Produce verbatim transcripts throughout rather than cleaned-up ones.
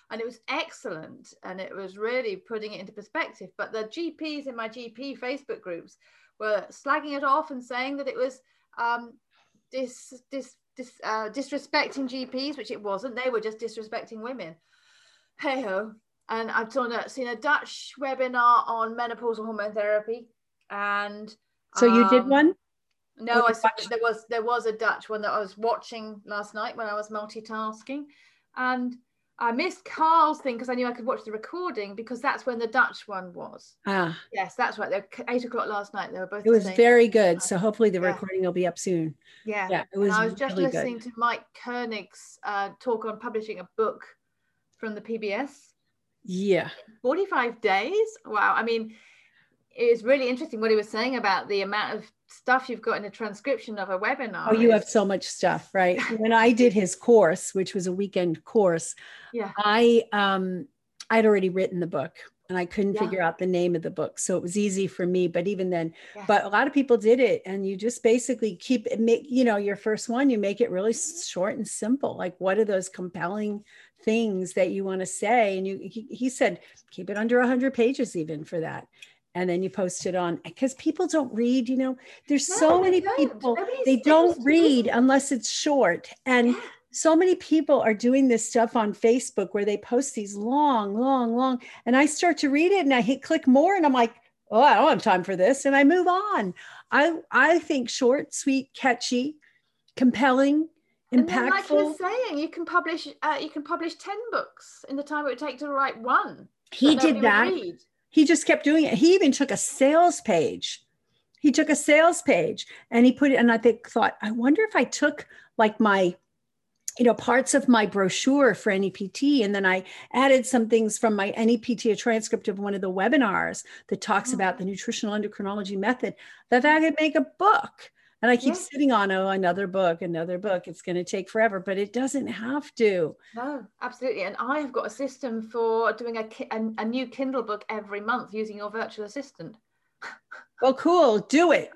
and it was excellent, and it was really putting it into perspective. But the G Ps in my G P Facebook groups were slagging it off and saying that it was um, dis, dis, dis, uh, disrespecting G Ps, which it wasn't. They were just disrespecting women. Hey ho. And I've done a, seen a Dutch webinar on menopausal hormone therapy, and so you um, did one? No, I saw, there was there was a Dutch one that I was watching last night when I was multitasking, and I missed Carl's thing because I knew I could watch the recording, because that's when the Dutch one was. Ah, yes, that's right. They're eight o'clock last night. They were both. It was very good. So hopefully the yeah. recording will be up soon. Yeah, yeah. It was. And I was just really listening good. to Mike Koenig's uh, talk on publishing a book from the P B S. Yeah, forty-five days. Wow. I mean, it was really interesting what he was saying about the amount of stuff you've got in a transcription of a webinar. Oh, you have so much stuff, right? When I did his course, which was a weekend course, yeah, I um I'd already written the book, and I couldn't yeah. figure out the name of the book, so it was easy for me. But even then, yeah. but a lot of people did it, and you just basically keep it, make you know your first one, you make it really short and simple. Like, what are those compelling things that you want to say? And you, he, he said, keep it under one hundred pages, even for that. And then you post it on, because people don't read, you know, there's no, so many don't. people, Nobody's they don't read unless it's short. And yeah. so many people are doing this stuff on Facebook where they post these long, long, long, and I start to read it and I hit click more and I'm like, oh, I don't have time for this. And I move on. I, I think short, sweet, catchy, compelling, impactful. And then, like you were saying, you can publish, uh, you can publish ten books in the time it would take to write one. He did that. He just kept doing it. He even took a sales page. He took a sales page and he put it, and I think thought, I wonder if I took like my, you know, parts of my brochure for N E P T, and then I added some things from my N E P T, a transcript of one of the webinars that talks mm-hmm. about the nutritional endocrinology method, that I could make a book. And I keep yeah. sitting on, oh, another book, another book. It's going to take forever, but it doesn't have to. No, absolutely. And I have got a system for doing a, a, a new Kindle book every month using your virtual assistant. Well, cool. Do it.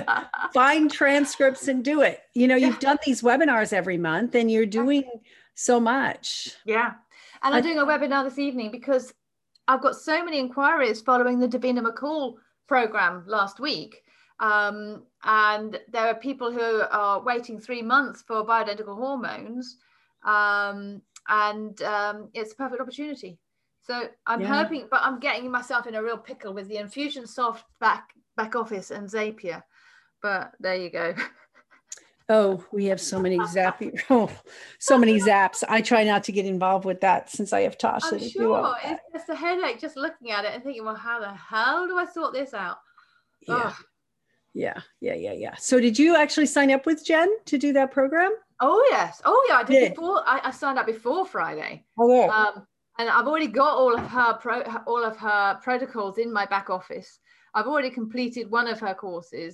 Find transcripts and do it. You know, you've done these webinars every month and you're doing so much. Yeah. And I'm doing a webinar this evening because I've got so many inquiries following the Davina McCall program last week. Um, and there are people who are waiting three months for bioidentical hormones, um, and um, it's a perfect opportunity. So I'm yeah. hoping, but I'm getting myself in a real pickle with the Infusionsoft back back office and Zapier. But there you go. Oh, we have so many Zapier, oh, so many zaps. I try not to get involved with that since I have Tasha. I'm sure it's just a headache just looking at it and thinking, well, how the hell do I sort this out? Yeah. Oh. Yeah, yeah, yeah, yeah. So did you actually sign up with Jen to do that program? Oh, yes. Oh, yeah. I did yeah. before. I, I signed up before Friday. Oh, yeah. Um, and I've already got all of her pro, all of her protocols in my back office. I've already completed one of her courses.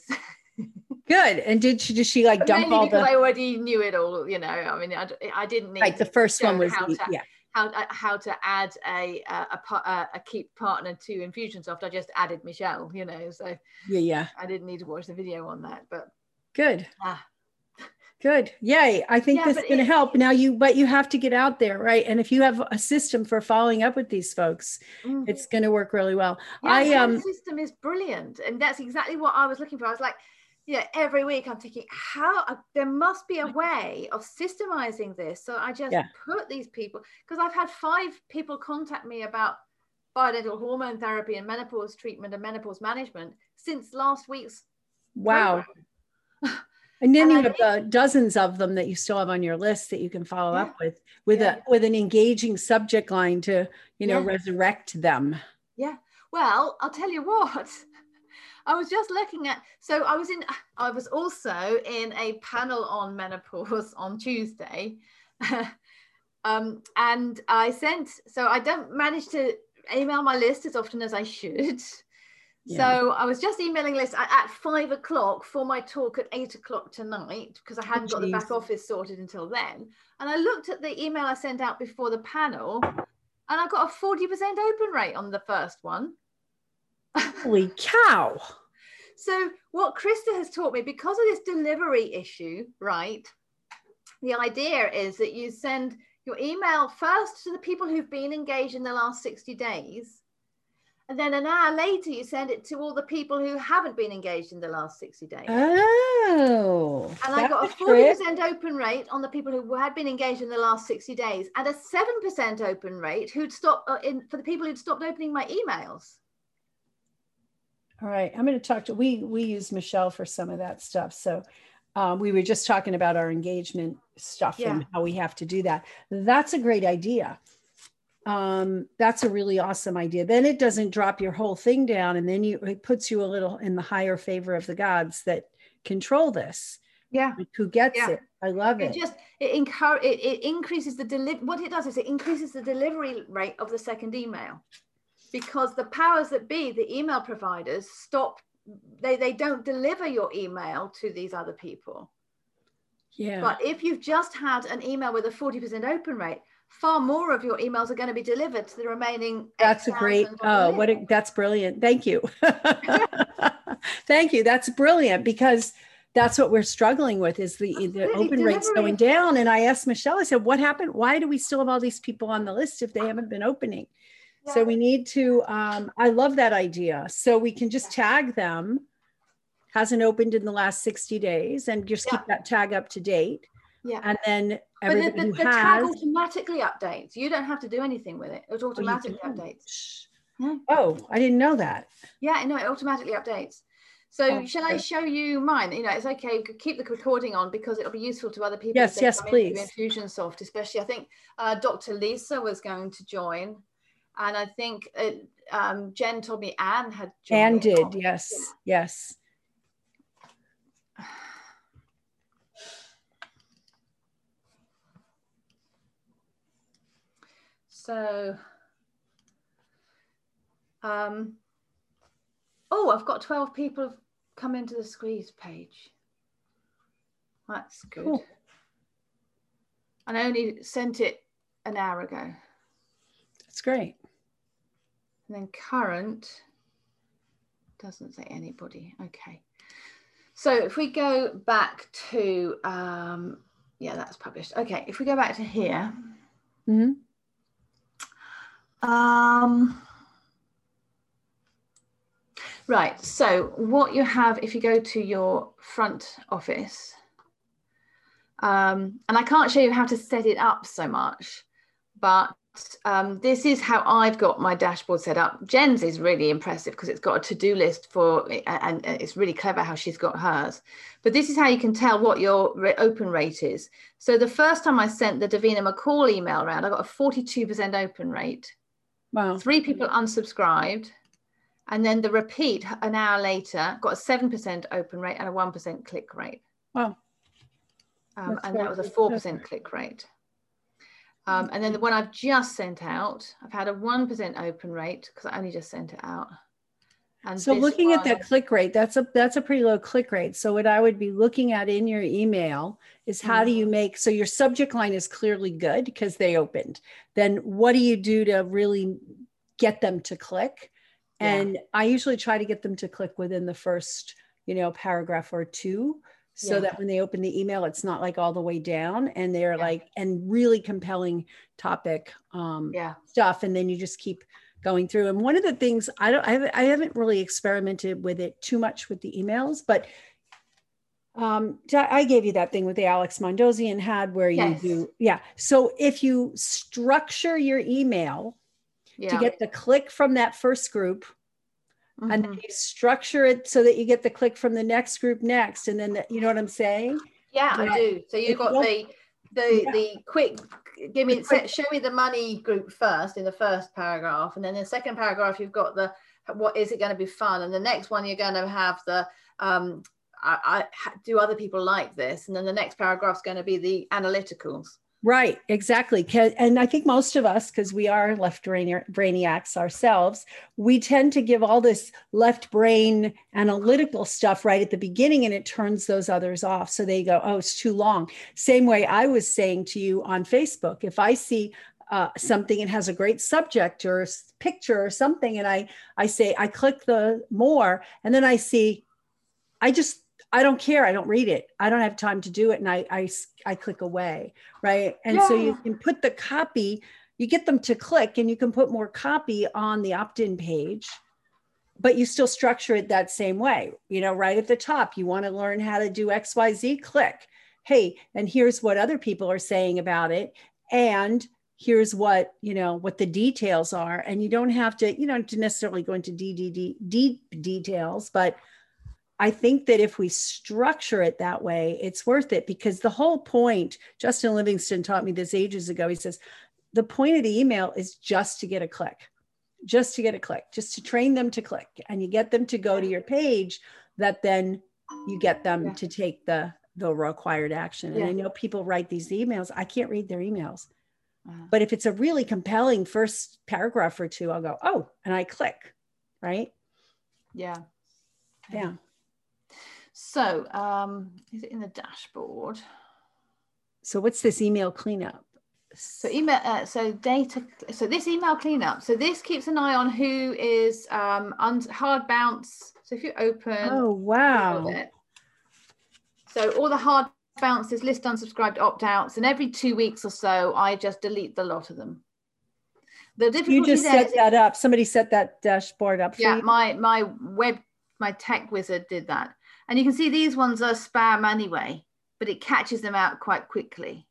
Good. And did she, did she like but dump all because the... I already knew it all, you know, I mean, I, I didn't need right, the first one was, how to, yeah. How, how to add a a, a a keep partner to Infusionsoft. I just added Michelle, you know, so yeah, yeah. I didn't need to watch the video on that, but good. Ah. Good. Yay. I think yeah, this is going to help now you, but you have to get out there. Right. And if you have a system for following up with these folks, mm-hmm. it's going to work really well. Yeah, I, um, system is brilliant. And that's exactly what I was looking for. I was like, yeah, every week I'm thinking how uh, there must be a way of systemizing this. So I just yeah. put these people, because I've had five people contact me about bioidentical hormone therapy and menopause treatment and menopause management since last week's wow. program. And then and you I have think, uh, dozens of them that you still have on your list that you can follow yeah, up with, with yeah. a with an engaging subject line to, you know, yeah. resurrect them. Yeah. Well, I'll tell you what. I was just looking at, so I was in, I was also in a panel on menopause on Tuesday. um, and I sent, so I don't manage to email my list as often as I should. Yeah. So I was just emailing lists at, at five o'clock for my talk at eight o'clock tonight, because I hadn't oh, got the back office sorted until then. And I looked at the email I sent out before the panel, and I got a forty percent open rate on the first one. Holy cow. So what Krista has taught me, because of this delivery issue, right? The idea is that you send your email first to the people who've been engaged in the last sixty days. And then an hour later, you send it to all the people who haven't been engaged in the last sixty days. Oh. And I got a forty percent open rate on the people who had been engaged in the last sixty days, and a seven percent open rate who'd stopped uh, in for the people who'd stopped opening my emails. All right. I'm going to talk to, we, we use Michelle for some of that stuff. So um, we were just talking about our engagement stuff yeah. and how we have to do that. That's a great idea. Um, that's a really awesome idea. Then it doesn't drop your whole thing down, and then you, it puts you a little in the higher favor of the gods that control this. Yeah. Like, who gets yeah. it? I love it. It just, it, encourage, it, it increases the, deli- what it does is it increases the delivery rate of the second email, because the powers that be, the email providers, stop, they, they don't deliver your email to these other people. Yeah. But if you've just had an email with a forty percent open rate, far more of your emails are going to be delivered to the remaining. That's a great, oh, what a, that's brilliant. Thank you. Thank you. That's brilliant, because that's what we're struggling with, is the, the open rates going down. And I asked Michelle, I said, what happened? Why do we still have all these people on the list if they haven't been opening? Yeah. So we need to, um, I love that idea. So we can just tag them, hasn't opened in the last sixty days, and just yeah. keep that tag up to date. Yeah. And then everybody but the, the, who the has, tag automatically updates. You don't have to do anything with it. It automatically oh, updates. Yeah. Oh, I didn't know that. Yeah, no, it automatically updates. So oh, shall I show you mine? You know, it's okay. Keep the recording on, because it'll be useful to other people. Yes, yes, please. Infusionsoft, especially. I think uh, Doctor Lisa was going to join, and I think uh, um, Jen told me Anne had joined. Anne did, oh, yes, yeah. yes. So, um, oh, I've got twelve people have come into the squeeze page. That's good. Cool. And I only sent it an hour ago. That's great. And then current doesn't say anybody. Okay. So if we go back to, um, yeah, that's published. Okay, if we go back to here. Mm-hmm. Um, right, so what you have, if you go to your front office, um, and I can't show you how to set it up so much, but um, this is how I've got my dashboard set up. Jen's is really impressive because it's got a to-do list for, and it's really clever how she's got hers. But this is how you can tell what your open rate is. So the first time I sent the Davina McCall email around, I got a forty-two percent open rate. Wow. Three people unsubscribed. And then the repeat an hour later got a seven percent open rate and a one percent click rate. Wow. Um, and that was a four percent click rate. Um, and then the one I've just sent out, I've had a one percent open rate because I only just sent it out. And so looking one, at that click rate, that's a that's a pretty low click rate. So what I would be looking at in your email is how mm-hmm. do you make, so your subject line is clearly good because they opened. Then what do you do to really get them to click? Yeah. And I usually try to get them to click within the first, you know, paragraph or two. So yeah. that when they open the email, it's not like all the way down, and they're yeah. like, and really compelling topic um, yeah. stuff. And then you just keep going through. And one of the things I don't, I haven't, I haven't really experimented with it too much with the emails, but um, I gave you that thing with the Alex Mondosian had where you yes. do, yeah. So if you structure your email yeah. to get the click from that first group, mm-hmm. and then you structure it so that you get the click from the next group next, and then the, you know what I'm saying? Yeah, yeah. I do. So you've got the the yeah. the quick, give me quick. show me the money group first in the first paragraph, and then in the second paragraph you've got the what is it going to be fun, and the next one you're going to have the um I, I do other people like this, and then the next paragraph is going to be the analyticals. Right, exactly. And I think most of us, because we are left brainiacs ourselves, we tend to give all this left brain analytical stuff right at the beginning, and it turns those others off. So they go, oh, it's too long. Same way I was saying to you on Facebook, if I see uh, something and has a great subject or a picture or something, and I, I say, I click the more, and then I see, I just, I don't care. I don't read it. I don't have time to do it. And I, I, I click away. Right. And yeah. so you can put the copy, you get them to click, and you can put more copy on the opt-in page, but you still structure it that same way. You know, right at the top, you want to learn how to do X Y Z, click. Hey, and here's what other people are saying about it. And here's what, you know, what the details are. And you don't have to, you don't necessarily go into D D D deep details, but I think that if we structure it that way, it's worth it, because the whole point, Justin Livingston taught me this ages ago. He says, the point of the email is just to get a click, just to get a click, just to train them to click, and you get them to go to your page, that then you get them yeah. to take the, the required action. And yeah. I know people write these emails. I can't read their emails. Wow. But if it's a really compelling first paragraph or two, I'll go, oh, and I click, right? Yeah. Yeah. So um, is it in the dashboard? So what's this email cleanup? So email, uh, so data, so this email cleanup, so this keeps an eye on who is um, hard bounce. So if you open. Oh, wow. It, so all the hard bounces, list unsubscribed opt-outs, and every two weeks or so, I just delete the lot of them. The difficulty you just set that up. Somebody set that dashboard up for yeah, you? my my web, my tech wizard did that. And you can see these ones are spam anyway, but it catches them out quite quickly.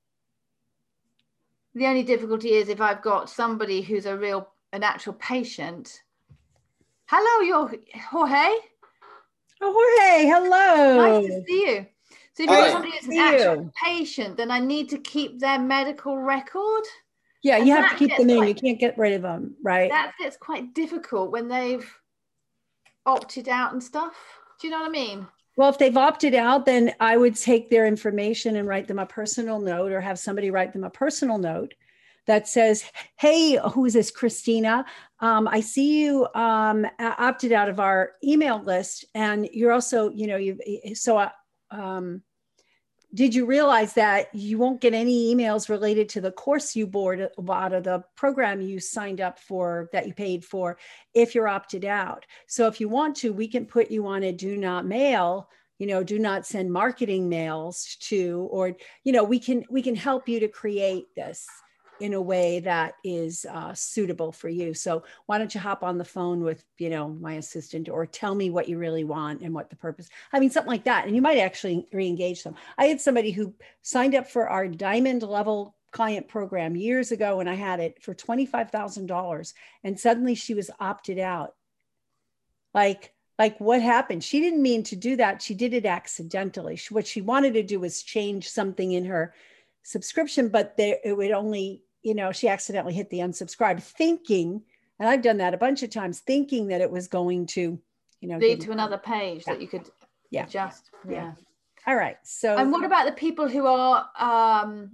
The only difficulty is if I've got somebody who's a real, an actual patient. Hello, you're Jorge. Oh, Jorge, hello. Nice to see you. So if you've got somebody who's an actual patient, then I need to keep their medical record. Yeah, you have to keep them in. Quite, you can't get rid of them, right? That gets quite difficult when they've opted out and stuff. Do you know what I mean? Well, if they've opted out, then I would take their information and write them a personal note, or have somebody write them a personal note that says, hey, who is this, Christina? Um, I see you um, opted out of our email list. And you're also, you know, you so uh, um, did you realize that you won't get any emails related to the course you bought out of the program you signed up for, that you paid for, if you're opted out? So if you want to, we can put you on a do not mail, you know, do not send marketing mails to, or, you know, we can, we can help you to create this in a way that is uh, suitable for you. So why don't you hop on the phone with, you know, my assistant, or tell me what you really want and what the purpose, I mean, something like that. And you might actually re-engage them. I had somebody who signed up for our diamond level client program years ago when I had it for twenty-five thousand dollars. And suddenly she was opted out. Like, like what happened? She didn't mean to do that. She did it accidentally. She, what she wanted to do was change something in her subscription, but there, it would only, you know, she accidentally hit the unsubscribe, thinking, and I've done that a bunch of times, thinking that it was going to, you know, lead to another page yeah. that you could yeah. adjust. Yeah. yeah. All right. So, and what about the people who are um,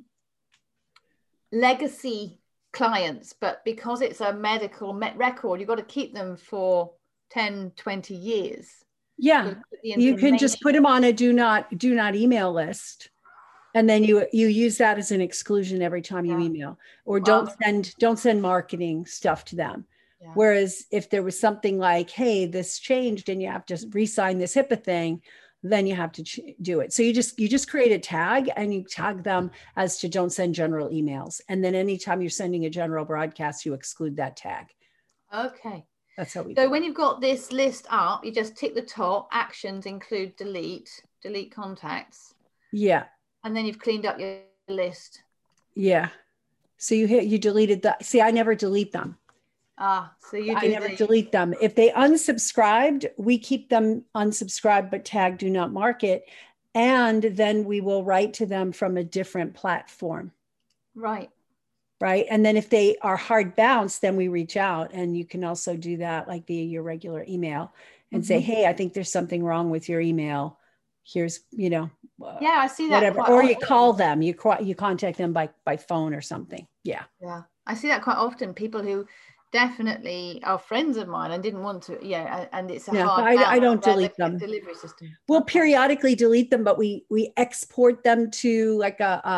legacy clients, but because it's a medical met record, you've got to keep them for ten, twenty years. Yeah. You can just put them on a do not, do not email list. And then you you use that as an exclusion every time you yeah. email, or well, don't send don't send marketing stuff to them. Yeah. Whereas if there was something like, hey, this changed and you have to re-sign this HIPAA thing, then you have to ch- do it. So you just you just create a tag and you tag them as to don't send general emails. And then anytime you're sending a general broadcast, you exclude that tag. Okay. That's how we so do when it. You've got this list up, you just tick the top, actions include delete, delete contacts. Yeah. And then you've cleaned up your list. Yeah. So you hit, you deleted that. See, I never delete them. Ah, so you do I never the... delete them. If they unsubscribed, we keep them unsubscribed, but tag do not market. And then we will write to them from a different platform. Right. Right. And then if they are hard bounce, then we reach out, and you can also do that like via your regular email and mm-hmm. say, hey, I think there's something wrong with your email. Here's, you know, uh, yeah, I see that. Whatever. Or you call them, you you contact them by, by phone or something. Yeah. Yeah. I see that quite often. People who definitely are friends of mine and didn't want to, yeah. And it's a yeah, hard I, I don't delete them. Delivery system. We'll okay. periodically delete them, but we, we export them to like a, a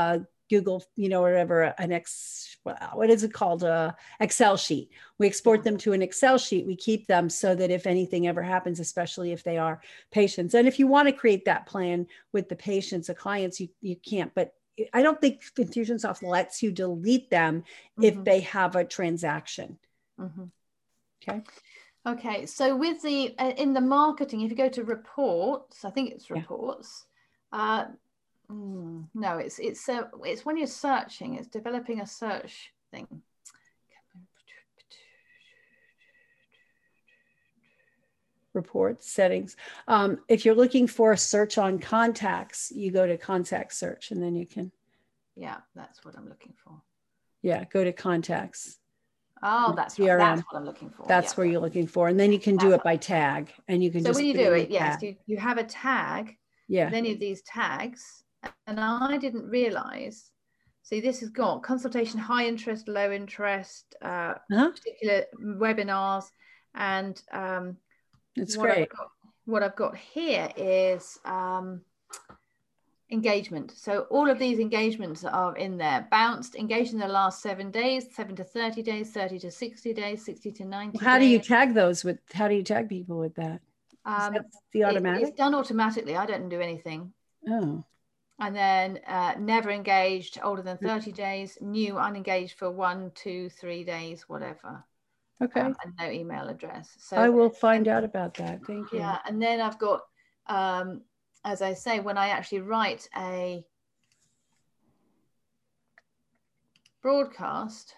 Google, you know, whatever, an X, what is it called? A Excel sheet. We export yeah. them to an Excel sheet. We keep them so that if anything ever happens, especially if they are patients. And if you want to create that plan with the patients or clients, you, you can't, but I don't think Infusionsoft lets you delete them mm-hmm. if they have a transaction. Mm-hmm. Okay. Okay. So with the, uh, in the marketing, if you go to reports, I think it's reports, yeah. uh, Mm, no, it's it's uh, it's when you're searching, it's developing a search thing. Reports, settings. Um, if you're looking for a search on contacts, you go to contact search and then you can. Yeah, that's what I'm looking for. Yeah, go to contacts. Oh, that's right. That's what I'm looking for. That's yeah. where you're looking for. And then you can that's do it by tag and you can so just when you do it, yes, you, you have a tag. Yeah. With any of these tags. And I didn't realize, see, this has got consultation, high interest, low interest, uh, uh-huh. particular webinars. And um, it's what great. I've got, what I've got here is um, engagement. So all of these engagements are in there. Bounced, engaged in the last seven days, seven to thirty days, thirty to sixty days, sixty to ninety well, how days. do you tag those with, how do you tag people with that? Um, that the automatic? It, it's done automatically. I don't do anything. Oh. And then uh, never engaged, older than thirty days, new, unengaged for one, two, three days, whatever. Okay. Um, and no email address. So I will find out about that. Thank you. Yeah. And then I've got, um, as I say, when I actually write a broadcast,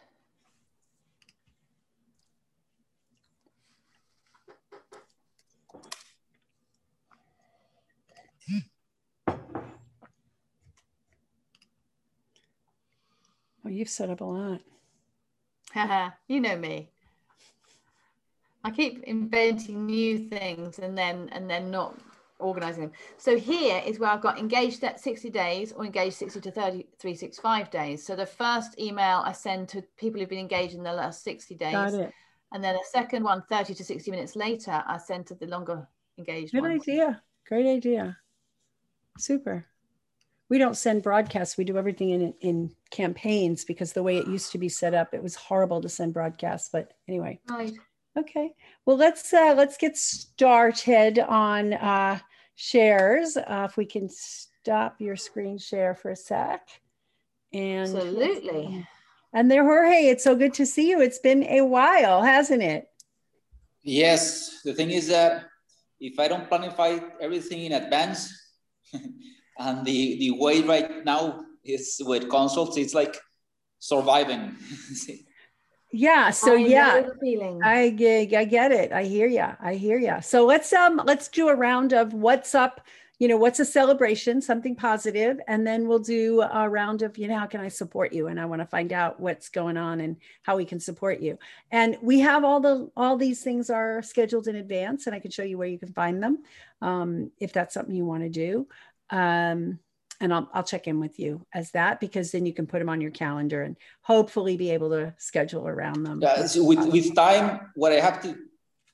Oh, you've set up a lot. You know me. I keep inventing new things and then and then not organizing them. So here is where I've got engaged at sixty days or engaged sixty to thirty, three sixty-five days. So the first email I send to people who've been engaged in the last sixty days. Got it. And then a second one, thirty to sixty minutes later, I send to the longer engaged Good ones. idea. Great idea. Super. We don't send broadcasts. We do everything in in campaigns because the way it used to be set up, it was horrible to send broadcasts. But anyway. Right. Okay. Well, let's uh, let's get started on uh, shares. Uh, if we can stop your screen share for a sec. And absolutely. And there, Jorge, it's so good to see you. It's been a while, hasn't it? Yes. The thing is that if I don't planify everything in advance, and the, the way right now is with consults, it's like surviving. Yeah. So I yeah, I get, I get it. I hear you. I hear you. So let's um let's do a round of what's up. You know, what's a celebration, something positive, and then we'll do a round of, you know, how can I support you? And I want to find out what's going on and how we can support you. And we have all the all these things are scheduled in advance, and I can show you where you can find them um, if that's something you want to do. Um, and I'll, I'll check in with you as that, because then you can put them on your calendar and hopefully be able to schedule around them. Yeah, so with, with time, what I have to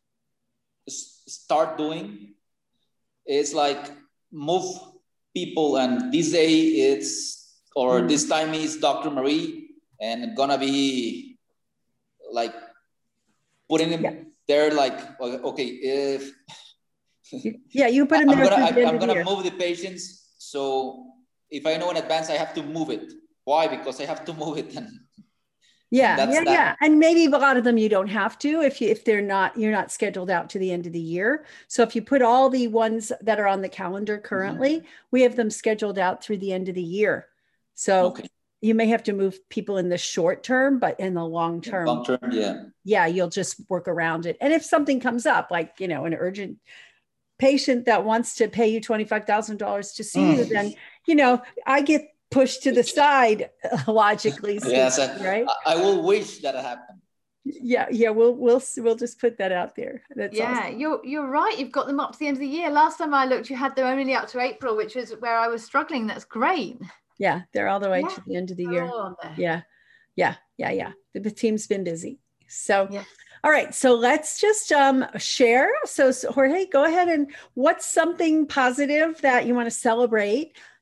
start doing is like move people, and this day it's, or mm. this time is Doctor Marie, and gonna be like putting him yeah. there like, okay, if... Yeah, you put him I'm there. Gonna, I, I'm gonna move the patients. So if I know in advance, I have to move it. Why? Because I have to move it. And, yeah, and yeah, that. yeah. And maybe a lot of them you don't have to if you if they're not you're not scheduled out to the end of the year. So if you put all the ones that are on the calendar currently, mm-hmm. we have them scheduled out through the end of the year. So okay. you may have to move people in the short term, but in the long term, long term, yeah, yeah, you'll just work around it. And if something comes up, like you know, an urgent patient that wants to pay you twenty-five thousand dollars to see mm. you, then, you know, I get pushed to the side logically. Yes, speaking, right? I, I will wish that happened. Yeah. Yeah. We'll, we'll, we'll just put that out there. That's yeah, awesome. you're, you're right. You've got them up to the end of the year. Last time I looked, you had them only up to April, which is where I was struggling. That's great. Yeah. They're all the way yeah, to the end of the year. Yeah. Yeah. Yeah. Yeah. The, the team's been busy. So, yeah. All right, so let's just um, share. So, so Jorge, go ahead and what's something positive that you want to celebrate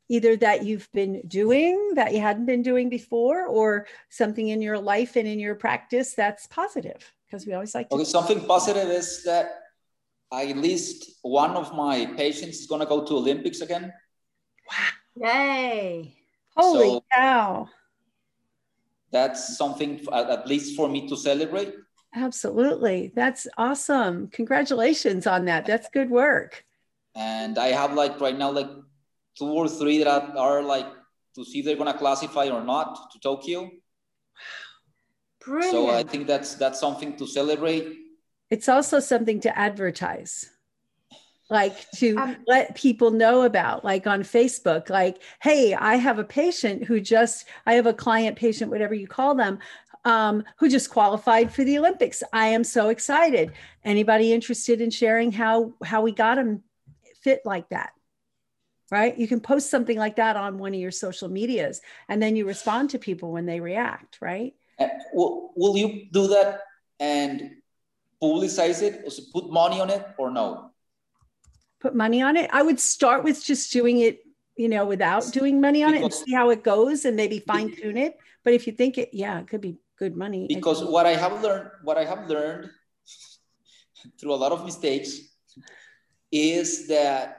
either that you've been doing that you hadn't been doing before, or something in your life and in your practice that's positive, because we always like to. Okay, something positive is that at least one of my patients is going to go to Olympics again. Wow. Yay. Holy so cow. That's something at least for me to celebrate. Absolutely. That's awesome. Congratulations on that. That's good work. And I have like right now, like two or three that are like to see if they're going to classify or not to Tokyo. Brilliant. So I think that's, that's something to celebrate. It's also something to advertise, like to um, let people know about, like on Facebook, like, hey, I have a patient who just, I have a client, patient, whatever you call them, um, who just qualified for the Olympics. I am so excited. Anybody interested in sharing how, how we got him fit like that? Right? You can post something like that on one of your social medias, and then you respond to people when they react, right? Uh, will, will you do that and publicize it, or put money on it, or no? Put money on it? I would start with just doing it, you know, without doing money on because, it and see how it goes and maybe fine tune it. But if you think it, yeah, it could be good money. Because what I have learned, what I have learned through a lot of mistakes is that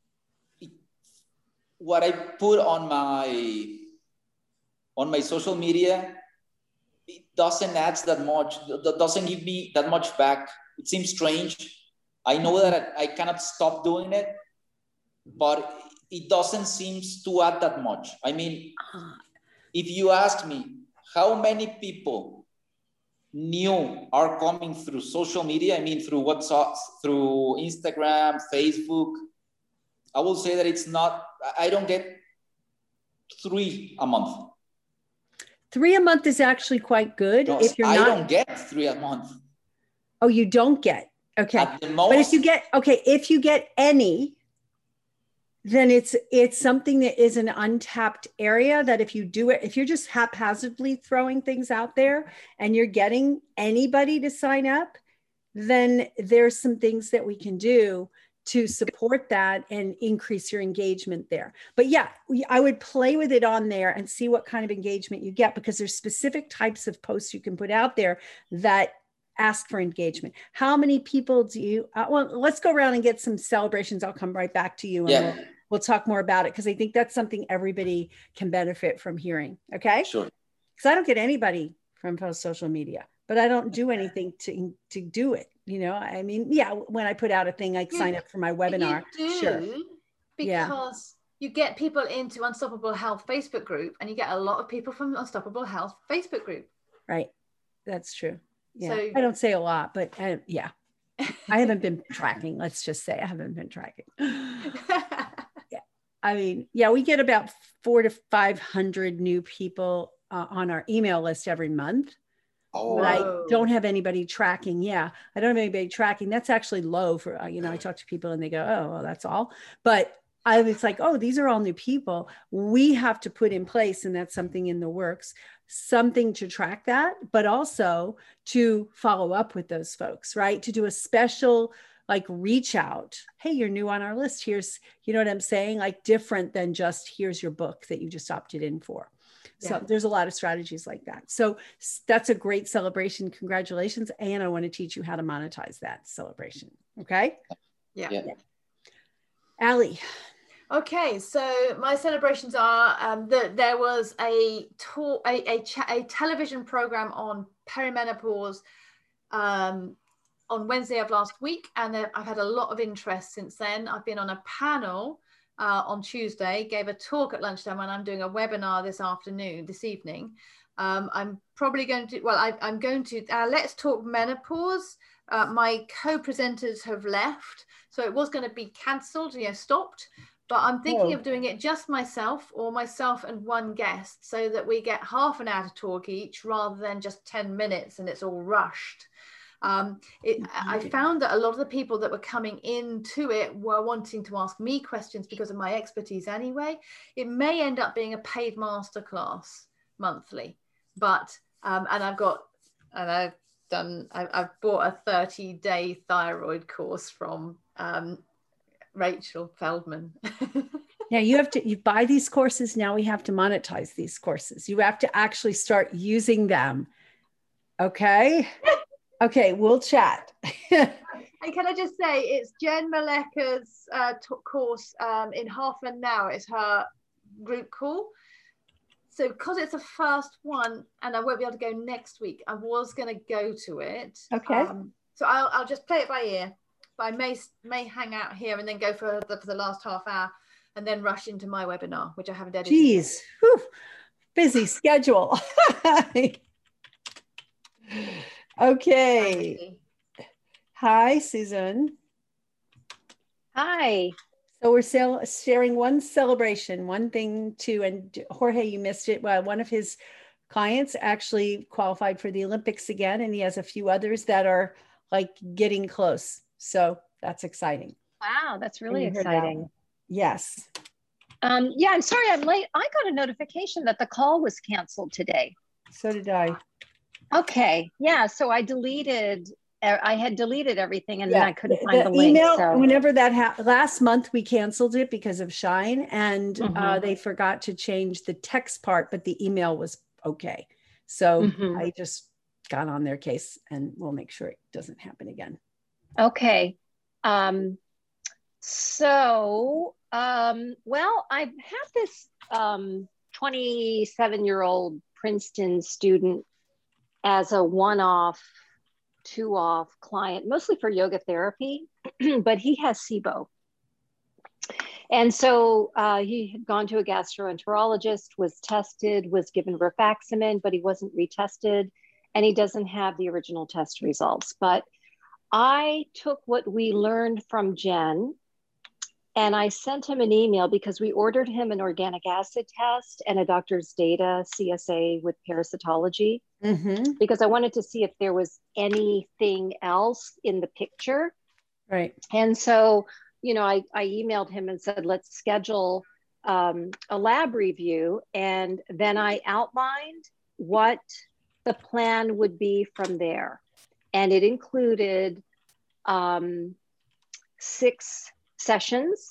what I put on my on my social media, it doesn't add that much, that doesn't give me that much back. It seems strange. I know that I cannot stop doing it, but it doesn't seem to add that much. I mean, if you ask me how many people new are coming through social media, I mean, through WhatsApp, through Instagram, Facebook, I will say that it's not, I don't get three a month. Three a month is actually quite good. No, if you're I not, don't get three a month. Oh, you don't get, okay. At the most, but if you get, okay, if you get any, then it's, it's something that is an untapped area that if you do it, if you're just haphazardly throwing things out there and you're getting anybody to sign up, then there's some things that we can do to support that and increase your engagement there. But yeah, I would play with it on there and see what kind of engagement you get, because there's specific types of posts you can put out there that ask for engagement. How many people do you, uh, well, let's go around and get some celebrations. I'll come right back to you and yeah. we'll, we'll talk more about it, because I think that's something everybody can benefit from hearing. Okay. Sure. Because I don't get anybody from post social media, but I don't do anything to, to do it. You know, I mean, yeah, when I put out a thing, I sign up for my webinar. You do, sure. Because yeah. you get people into Unstoppable Health Facebook group, and you get a lot of people from Unstoppable Health Facebook group. Right. That's true. Yeah. So, I don't say a lot, but uh, yeah, I haven't been tracking. Let's just say I haven't been tracking. Yeah. I mean, yeah, we get about four to five hundred new people uh, on our email list every month. Oh. But I don't have anybody tracking. Yeah, I don't have anybody tracking. That's actually low for, uh, you know, I talk to people and they go, oh, well, that's all. But I was like, oh, these are all new people. We have to put in place, and that's something in the works, something to track that, but also to follow up with those folks, right? To do a special like reach out. Hey, you're new on our list. Here's, you know what I'm saying? Like different than just here's your book that you just opted in for. So yeah. There's a lot of strategies like that. So that's a great celebration. Congratulations. And I want to teach you how to monetize that celebration. Okay. Yeah. yeah. Allie. Okay. So my celebrations are um, that there was a talk, a, a, cha- a television program on perimenopause um, on Wednesday of last week. And I've had a lot of interest since then. I've been on a panel Uh, on Tuesday, gave a talk at lunchtime, and I'm doing a webinar this afternoon, this evening. Um, I'm probably going to, well, I, I'm going to, uh, let's talk menopause. Uh, my co-presenters have left, so it was going to be cancelled, you know, stopped, but I'm thinking oh. of doing it just myself or myself and one guest, so that we get half an hour to talk each rather than just ten minutes and it's all rushed. Um, it, I found that a lot of the people that were coming into it were wanting to ask me questions because of my expertise anyway. It may end up being a paid masterclass monthly, but, um, and I've got, and I've done, I, I've bought a thirty day thyroid course from um, Rachel Feldman. Now you have to, you buy these courses. Now we have to monetize these courses. You have to actually start using them. Okay. Okay. We'll chat. And can I just say, it's Jen Maleka's uh, t- course um, in half an hour. It's her group call. So because it's the first one and I won't be able to go next week, I was going to go to it. Okay. Um, so I'll, I'll just play it by ear. But I may may hang out here and then go for the, for the last half hour and then rush into my webinar, which I haven't edited. Jeez. Whew. Busy schedule. Okay. Hi, Susan. Hi. So we're sell- sharing one celebration, one thing too, and Jorge, you missed it. Well, one of his clients actually qualified for the Olympics again, and he has a few others that are like getting close. So that's exciting. Wow, that's really exciting. Yes. Um, yeah, I'm sorry I'm late. I got a notification that the call was canceled today. So did I. Okay. Yeah. So I deleted, I had deleted everything and yeah. then I couldn't find the, the link. Email, so. Whenever that happened, last month we canceled it because of Shine and mm-hmm. uh, they forgot to change the text part, but the email was okay. So mm-hmm. I just got on their case and we'll make sure it doesn't happen again. Okay. Um, so, um, well, I have this um, twenty-seven year old Princeton student as a one-off, two-off client, mostly for yoga therapy, but he has SIBO. And so uh, he had gone to a gastroenterologist, was tested, was given rifaximin, but he wasn't retested, and he doesn't have the original test results. But I took what we learned from Jen, and I sent him an email because we ordered him an organic acid test and a doctor's data C S A with parasitology, mm-hmm. because I wanted to see if there was anything else in the picture. Right. And so, you know, I, I emailed him and said, let's schedule um, a lab review. And then I outlined what the plan would be from there. And it included um, six sessions.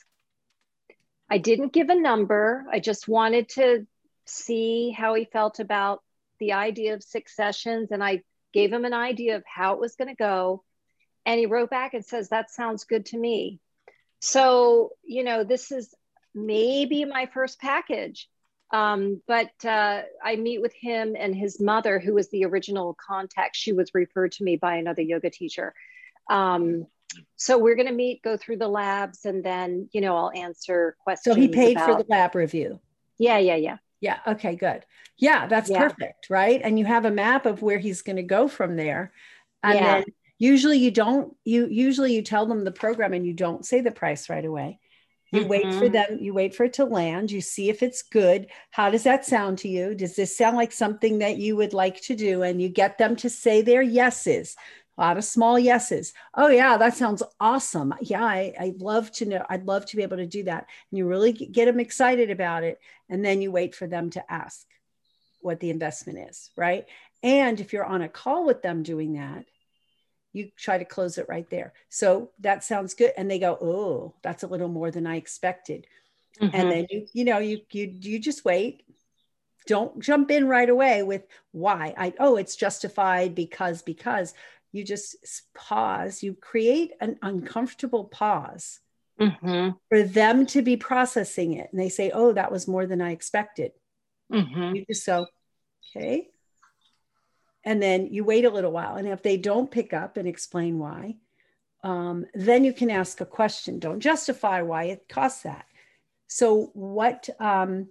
I didn't give a number. I just wanted to see how he felt about the idea of six sessions. And I gave him an idea of how it was going to go. And he wrote back and says, that sounds good to me. So, you know, this is maybe my first package. Um, but uh, I meet with him and his mother, who was the original contact. She was referred to me by another yoga teacher. Um, so we're going to meet, go through the labs, and then, you know, I'll answer questions. So he paid about... for the lab review. Yeah, yeah, yeah. Yeah. Okay, good. Yeah, that's yeah. perfect. Right. And you have a map of where he's going to go from there. And yeah. then usually you don't, you usually you tell them the program and you don't say the price right away. You mm-hmm. wait for them, you wait for it to land, you see if it's good. How does that sound to you? Does this sound like something that you would like to do? And you get them to say their yeses, a lot of small yeses. Oh yeah, that sounds awesome. Yeah, I, I'd love to know. I'd love to be able to do that. And you really get them excited about it. And then you wait for them to ask what the investment is, right? And if you're on a call with them doing that, you try to close it right there. So that sounds good. And they go, oh, that's a little more than I expected. Mm-hmm. And then you, you know, you, you, you just wait. Don't jump in right away with why. I, oh, it's justified because, because you just pause, you create an uncomfortable pause mm-hmm. for them to be processing it. And they say, oh, that was more than I expected. Mm-hmm. You just go, okay. And then you wait a little while. And if they don't pick up and explain why, um, then you can ask a question. Don't justify why it costs that. So what, um,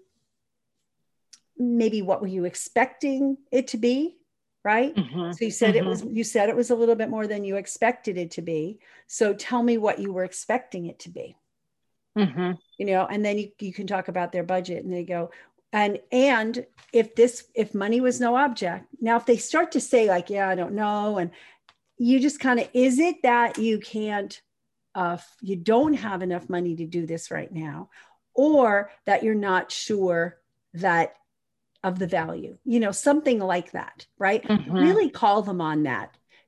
maybe what were you expecting it to be? Right? Mm-hmm. So you said mm-hmm. it was, you said it was a little bit more than you expected it to be. So tell me what you were expecting it to be, mm-hmm. you know, and then you, you can talk about their budget and they go, And, and if this, if money was no object, now, if they start to say like, yeah, I don't know. And you just kind of, is it that you can't, uh, you don't have enough money to do this right now, or that you're not sure that of the value, you know, something like that, right? Mm-hmm. Really call them on that,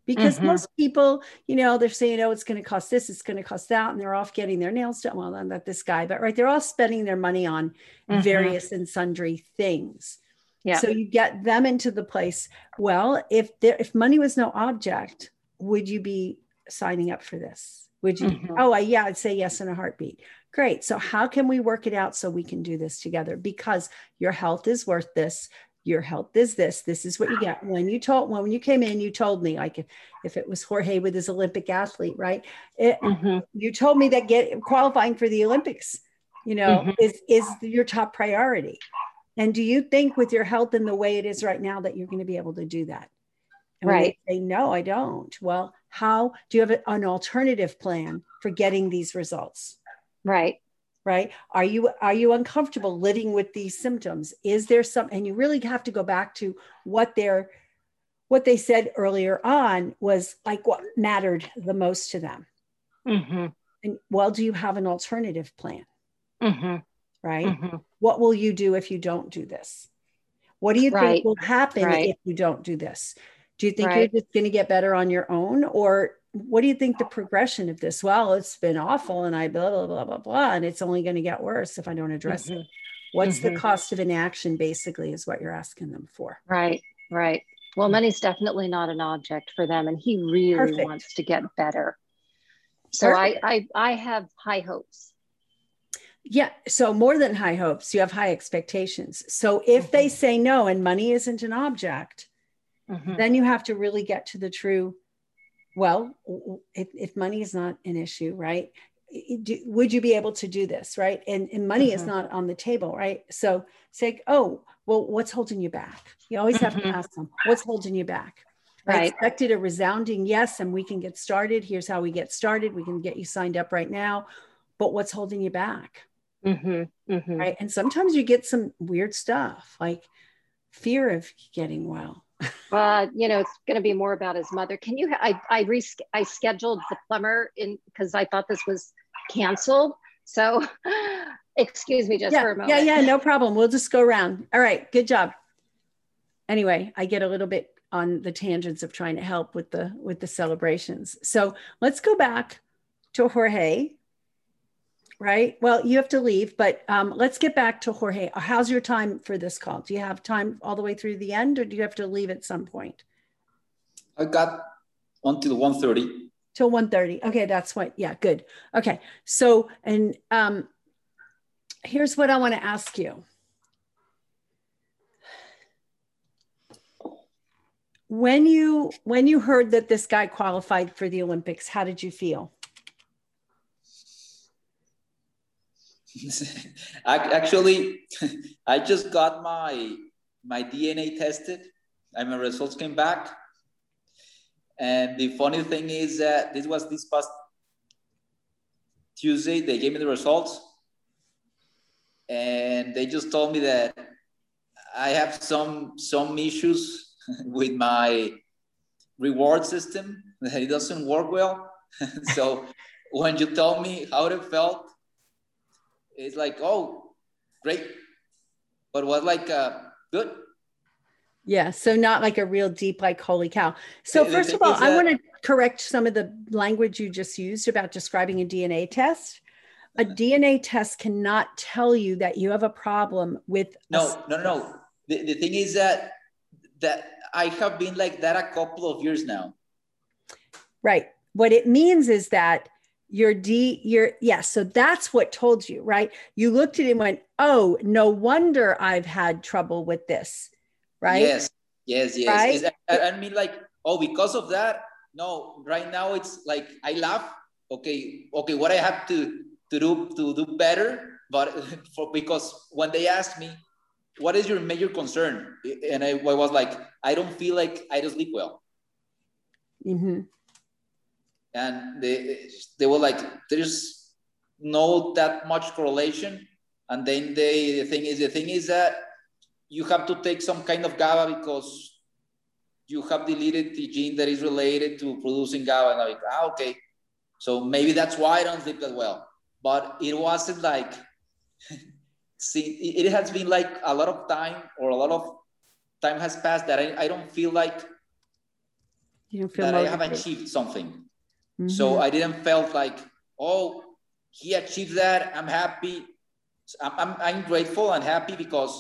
Because Mhm. most people, you know, they're saying, oh, it's going to cost this, it's going to cost that. And they're off getting their nails done. Well, not this guy, but right. They're all spending their money on Mhm. various and sundry things. Yeah. So you get them into the place. Well, if there, if money was no object, would you be signing up for this? Would you? Mhm. Oh, I, yeah, I'd say yes in a heartbeat. Great. So how can we work it out so we can do this together? Because your health is worth this. Your health is this. This is what you get. When you told, when you came in, you told me, like if, if it was Jorge with his Olympic athlete, right? It, Mhm. You told me that get qualifying for the Olympics, you know, Mhm. is, is your top priority. And do you think with your health and the way it is right now that you're going to be able to do that? And when Right. they say, no, I don't. Well, how do you have an alternative plan for getting these results? Right. Right? Are you, are you uncomfortable living with these symptoms? Is there some, and you really have to go back to what they're, what they said earlier on was like what mattered the most to them. Mhm. And well, do you have an alternative plan? Mhm. Right? Mhm. What will you do if you don't do this? What do you Right. think will happen Right. if you don't do this? Do you think Right. you're just going to get better on your own? Or what do you think the progression of this? Well, it's been awful and I blah, blah, blah, blah, blah, and it's only going to get worse if I don't address Mhm. it. What's the Mhm. cost of inaction, basically, is what you're asking them for. Right. Right. Well, money's definitely not an object for them, and he really Perfect. wants to get better. So I, I, I have high hopes. Yeah. So more than high hopes, you have high expectations. So if they say no and money isn't an object, Mhm. then you have to really get to the true, well, if, if money is not an issue, right? Do, would you be able to do this, right? And, and money is Mhm. not on the table, right? So say, oh, well, what's holding you back? You always have to Mhm. ask them, what's holding you back? I Right. expected a resounding yes, and we can get started. Here's how we get started. We can get you signed up right now. But what's holding you back? Mhm. Mhm. Right. And sometimes you get some weird stuff like fear of getting well. Uh, you know, it's going to be more about his mother. Can you, I, I, res- I scheduled the plumber in because I thought this was canceled. So excuse me just yeah, for a moment. Yeah, yeah, no problem. We'll just go around. All right. Good job. Anyway, I get a little bit on the tangents of trying to help with the, with the celebrations. So let's go back to Jorge. Right. Well, you have to leave, but um, let's get back to Jorge. How's your time for this call? Do you have time all the way through the end, or do you have to leave at some point? I got until one thirty. Till one thirty. Okay, that's what. Yeah, good. Okay. So, and um, here's what I want to ask you. When you when you heard that this guy qualified for the Olympics, how did you feel? Actually, I just got my my D N A tested and my results came back. And the funny thing is that this was this past Tuesday, they gave me the results. And they just told me that I have some some issues with my reward system, that it doesn't work well. So when you told me how it felt, it's like, oh, great. But it was like, uh, good. Yeah. So not like a real deep, like, holy cow. So the, first the of all, I that, want to correct some of the language you just used about describing a D N A test. A D N A test cannot tell you that you have a problem with. No, no, no, no. The, the thing is that, that I have been like that a couple of years now. Right. What it means is that your D, your, yes. Yeah, so that's what told you, right? You looked at it and went, oh, no wonder I've had trouble with this, right? Yes, yes, yes. Right? It's, I, I mean, like, oh, because of that? No, right now it's like, I laugh. Okay, okay, what I have to, to do to do better, but for, because when they asked me, what is your major concern? And I, I was like, I don't feel like I don't sleep well. Mm-hmm. And they, they were like, there's no that much correlation. And then they, the thing is, the thing is that you have to take some kind of GABA because you have deleted the gene that is related to producing GABA. And I'm like, ah, okay. So maybe that's why I don't sleep that well. But it wasn't like, see, it has been like a lot of time or a lot of time has passed that I, I don't feel like You don't feel that motivated. I have achieved something. Mm-hmm. So I didn't felt like, oh, he achieved that. I'm happy. I'm, I'm, I'm grateful and happy because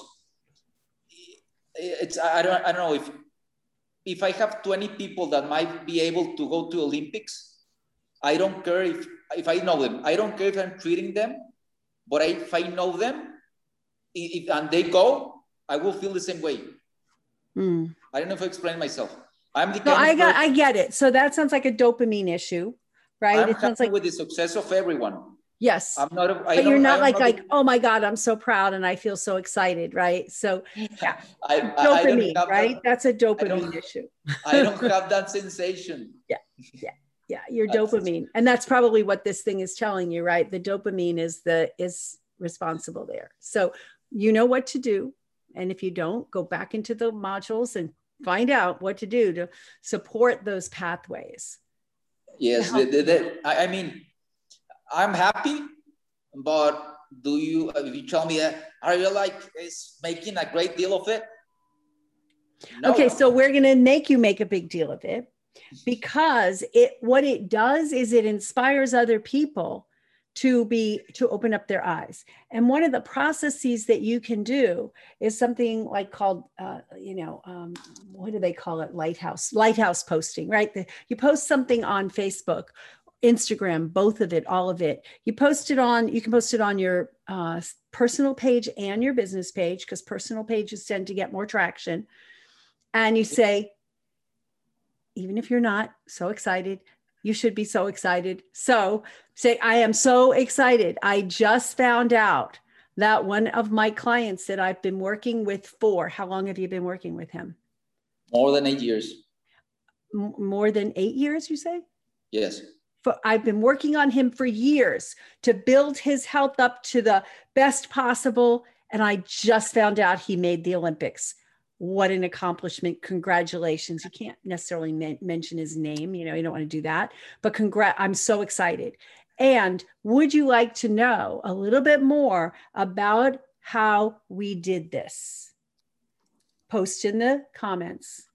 it's, I don't, I don't know if, if I have twenty people that might be able to go to Olympics, I don't care if, if I know them. I don't care if I'm treating them, but I, if I know them, if, and they go, I will feel the same way. Mm. I don't know if I explain myself. I'm the No, kind I of got, person, I get it. So that sounds like a dopamine issue, right? I'm It sounds happy like with the success of everyone. yes. I'm not. A, I but don't, you're not I'm like not like a, oh my God, I'm so proud and I feel so excited, right? So yeah, I, I, dopamine, I don't have right? that, That's a dopamine I don't, issue. I don't have that sensation. Yeah, yeah, yeah. Your That's, dopamine, and that's probably what this thing is telling you, right? The dopamine is the is responsible there. So you know what to do, and if you don't, go back into the modules and find out what to do to support those pathways. Yes, the, the, the, I, I mean, I'm happy, but do you? If you tell me that, are you like is making a great deal of it? No. Okay, so we're going to make you make a big deal of it because it what it does is it inspires other people to be to open up their eyes. And one of the processes that you can do is something like called uh, you know um, what do they call it, lighthouse lighthouse posting, right? The, you post something on Facebook, Instagram, both of it, all of it. You post it on, you can post it on your uh, personal page and your business page, because personal pages tend to get more traction. And you say, even if you're not so excited, you should be so excited. So say, I am so excited. I just found out that one of my clients that I've been working with for, how long have you been working with him? More than eight years. M- more than eight years, you say? Yes. For, I've been working on him for years to build his health up to the best possible. And I just found out he made the Olympics. What an accomplishment. Congratulations. You can't necessarily men- mention his name. You know, you don't want to do that, but congrats. I'm so excited. And would you like to know a little bit more about how we did this? Post in the comments.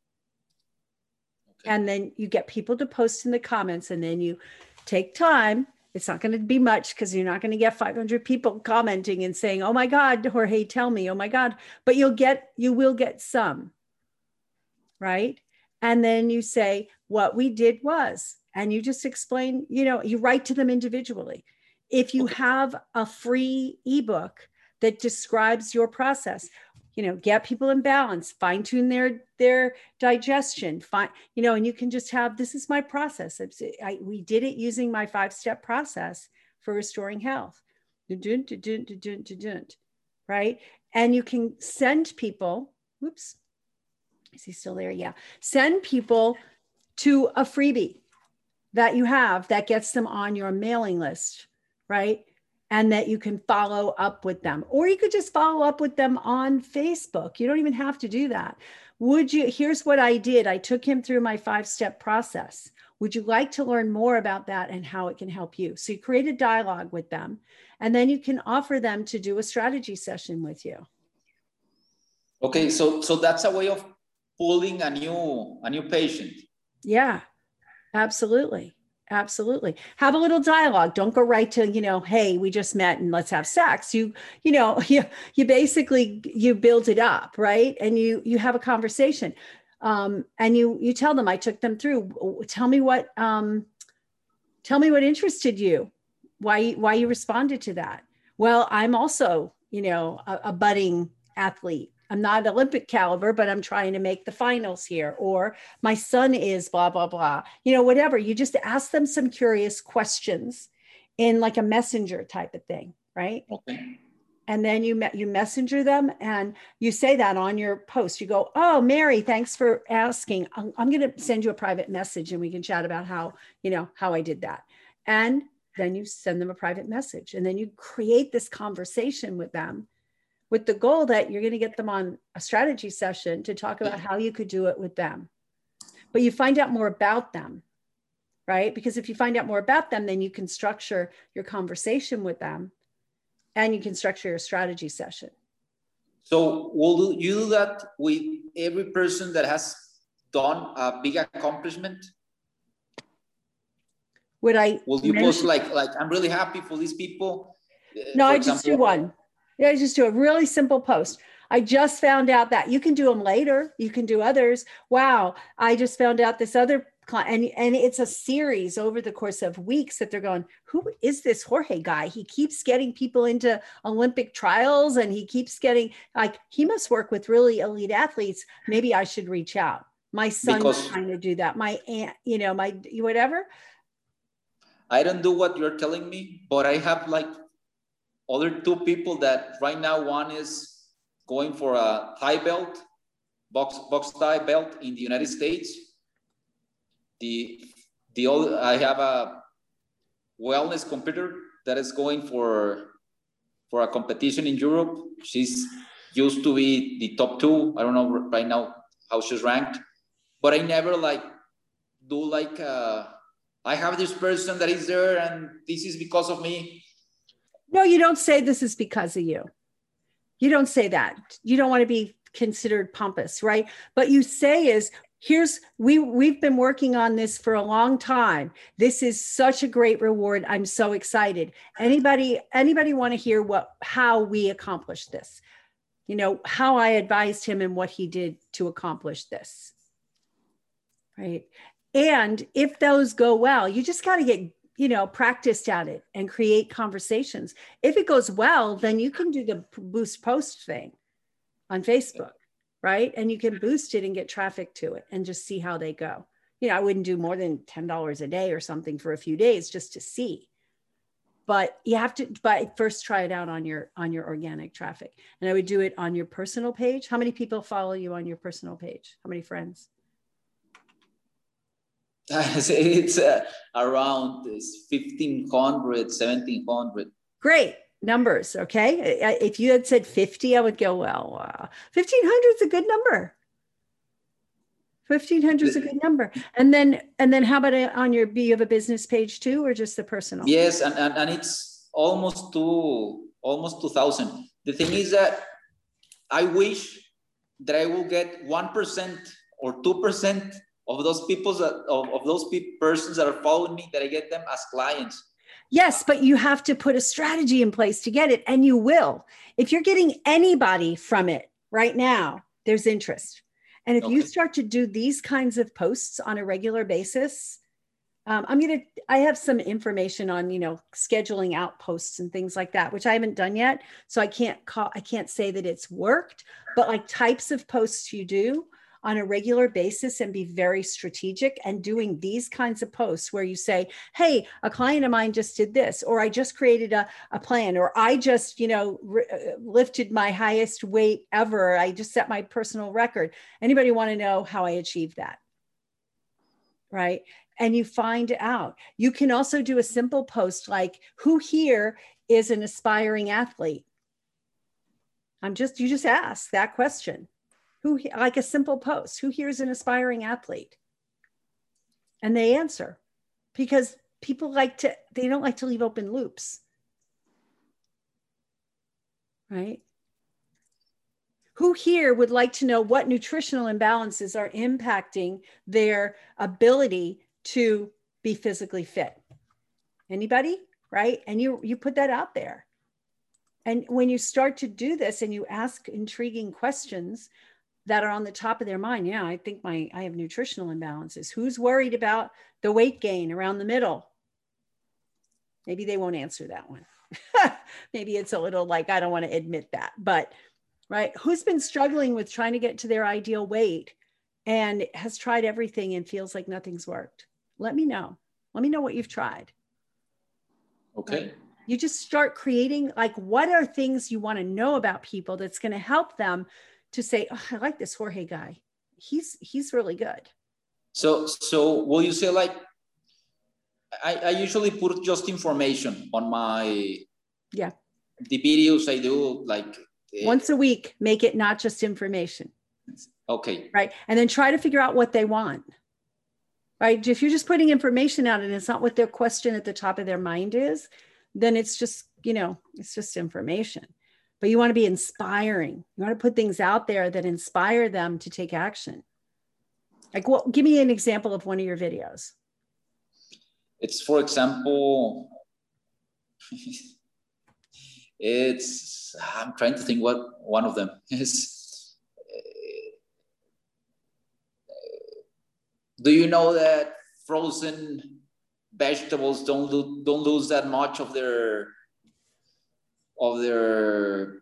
Okay. And then you get people to post in the comments, and then you take time. It's not going to be much because you're not going to get five hundred people commenting and saying, oh my God, Jorge, tell me, oh my God, but you'll get, you will get some, right? And then you say, what we did was, and you just explain, you know, you write to them individually. If you have a free ebook that describes your process, you know, get people in balance, fine tune their, their digestion, fine, you know, and you can just have, this is my process. I, we did it using my five-step process for restoring health, right? And you can send people, whoops, is he still there? Yeah. Send people to a freebie that you have that gets them on your mailing list, right? And that you can follow up with them, or you could just follow up with them on Facebook. You don't even have to do that. Would you, here's what I did. I took him through my five-step process. Would you like to learn more about that and how it can help you? So you create a dialogue with them, and then you can offer them to do a strategy session with you. Okay, so so that's a way of pulling a new a new patient. Yeah, absolutely. Absolutely. Have a little dialogue. Don't go right to, you know, hey, we just met and let's have sex. You, you know, you, you basically, you build it up, right? And you, you have a conversation. Um, and you, you tell them, I took them through, tell me what, um, tell me what interested you, why, why you responded to that. Well, I'm also, you know, a, a budding athlete. I'm not Olympic caliber, but I'm trying to make the finals here. Or my son is blah, blah, blah, you know, whatever. You just ask them some curious questions in like a messenger type of thing, right? Okay. And then you, me- you messenger them and you say that on your post. You go, oh, Mary, thanks for asking. I'm, I'm going to send you a private message and we can chat about how, you know, how I did that. And then you send them a private message, and then you create this conversation with them, with the goal that you're going to get them on a strategy session to talk about how you could do it with them. But you find out more about them, right? Because if you find out more about them, then you can structure your conversation with them and you can structure your strategy session. So will you do that with every person that has done a big accomplishment? Would I? Will you mention- post like, like, I'm really happy for these people? No, for I example, just do one. Yeah, I just do a really simple post. I just found out that. You can do them later. You can do others. Wow, I just found out this other client, and, and it's a series over the course of weeks that they're going, who is this Jorge guy? He keeps getting people into Olympic trials, and he keeps getting, like, he must work with really elite athletes. Maybe I should reach out. My son's because trying to do that. My aunt, you know, my whatever. I don't do what you're telling me, but I have like other two people that right now, one is going for a Thai belt, box, box Thai belt in the United States. The, the other, I have a wellness competitor that is going for, for a competition in Europe. She's used to be the top two. I don't know right now how she's ranked, but I never like do like, uh, I have this person that is there and this is because of me. No, you don't say this is because of you. You don't say that. You don't want to be considered pompous, right? But you say is, here's, we, we've been working on this for a long time. This is such a great reward. I'm so excited. Anybody, anybody want to hear what, how we accomplished this? You know, how I advised him and what he did to accomplish this, right? And if those go well, you just got to get, you know, practiced at it and create conversations. If it goes well, then you can do the boost post thing on Facebook, right? And you can boost it and get traffic to it and just see how they go. You know, I wouldn't do more than ten dollars a day or something for a few days just to see. But you have to, but first try it out on your, on your organic traffic. And I would do it on your personal page. How many people follow you on your personal page? How many friends? It's uh, around fifteen hundred, seventeen hundred. Great numbers. Okay. If you had said fifty, I would go, well, uh, fifteen hundred is a good number. fifteen hundred is a good number. And then, and then how about on your, do you have a business page too, or just the personal? Yes. And, and, and it's almost two, almost two thousand. The thing is that I wish that I will get one percent or two percent of those people that of, of those pe- persons that are following me, that I get them as clients. Yes, but you have to put a strategy in place to get it, and you will. If you're getting anybody from it right now, there's interest. And if okay. you start to do these kinds of posts on a regular basis, um, I'm gonna. I have some information on, you know, scheduling out posts and things like that, which I haven't done yet, so I can't call. I can't say that it's worked. But like types of posts you do on a regular basis and be very strategic, and doing these kinds of posts where you say, hey, a client of mine just did this, or I just created a, a plan, or I just, you know, r- lifted my highest weight ever. I just set my personal record. Anybody want to know how I achieved that? Right. And you find out. You can also do a simple post like, who here is an aspiring athlete? I'm just, you just ask that question. Who, like a simple post, who here is an aspiring athlete? And they answer, because people like to, they don't like to leave open loops, right? Who here would like to know what nutritional imbalances are impacting their ability to be physically fit? Anybody, right? And you, you put that out there. And when you start to do this and you ask intriguing questions that are on the top of their mind. Yeah, I think my, I have nutritional imbalances. Who's worried about the weight gain around the middle? Maybe they won't answer that one. Maybe it's a little like, I don't want to admit that, but right. Who's been struggling with trying to get to their ideal weight and has tried everything and feels like nothing's worked? Let me know. Let me know what you've tried. Okay. Right? You just start creating, like, what are things you want to know about people that's going to help them to say, oh, I like this Jorge guy. He's, he's really good. So, so will you say, like, I, I usually put just information on my, yeah, the videos I do, like once a week, make it not just information. Okay. Right. And then try to figure out what they want. Right. If you're just putting information out and it's not what their question at the top of their mind is, then it's just, you know, it's just information. But you want to be inspiring. You want to put things out there that inspire them to take action. Like, what? Give me an example of one of your videos. It's, for example, it's, I'm trying to think what one of them is. Do you know that frozen vegetables don't lo- don't lose that much of their of their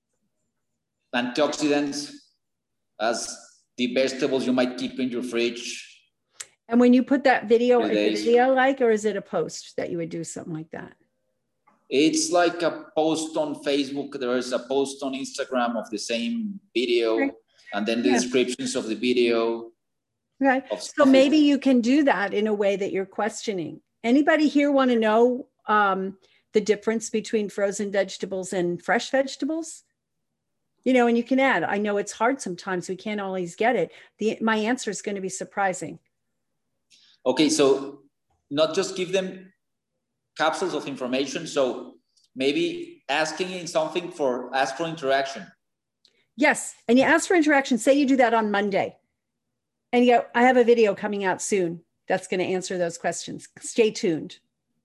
antioxidants as the vegetables you might keep in your fridge? And when you put that video, is it a video like, or is it a post that you would do something like that? It's like a post on Facebook. There is a post on Instagram of the same video, okay. And then the yeah. descriptions of the video. Okay. So maybe you can do that in a way that you're questioning. Anybody here want to know um, the difference between frozen vegetables and fresh vegetables? You know, and you can add, I know it's hard sometimes. We can't always get it. The, my answer is going to be surprising. Okay. So not just give them capsules of information. So maybe asking in something for, ask for interaction. Yes. And you ask for interaction. Say you do that on Monday. And you go, I have a video coming out soon that's going to answer those questions. Stay tuned.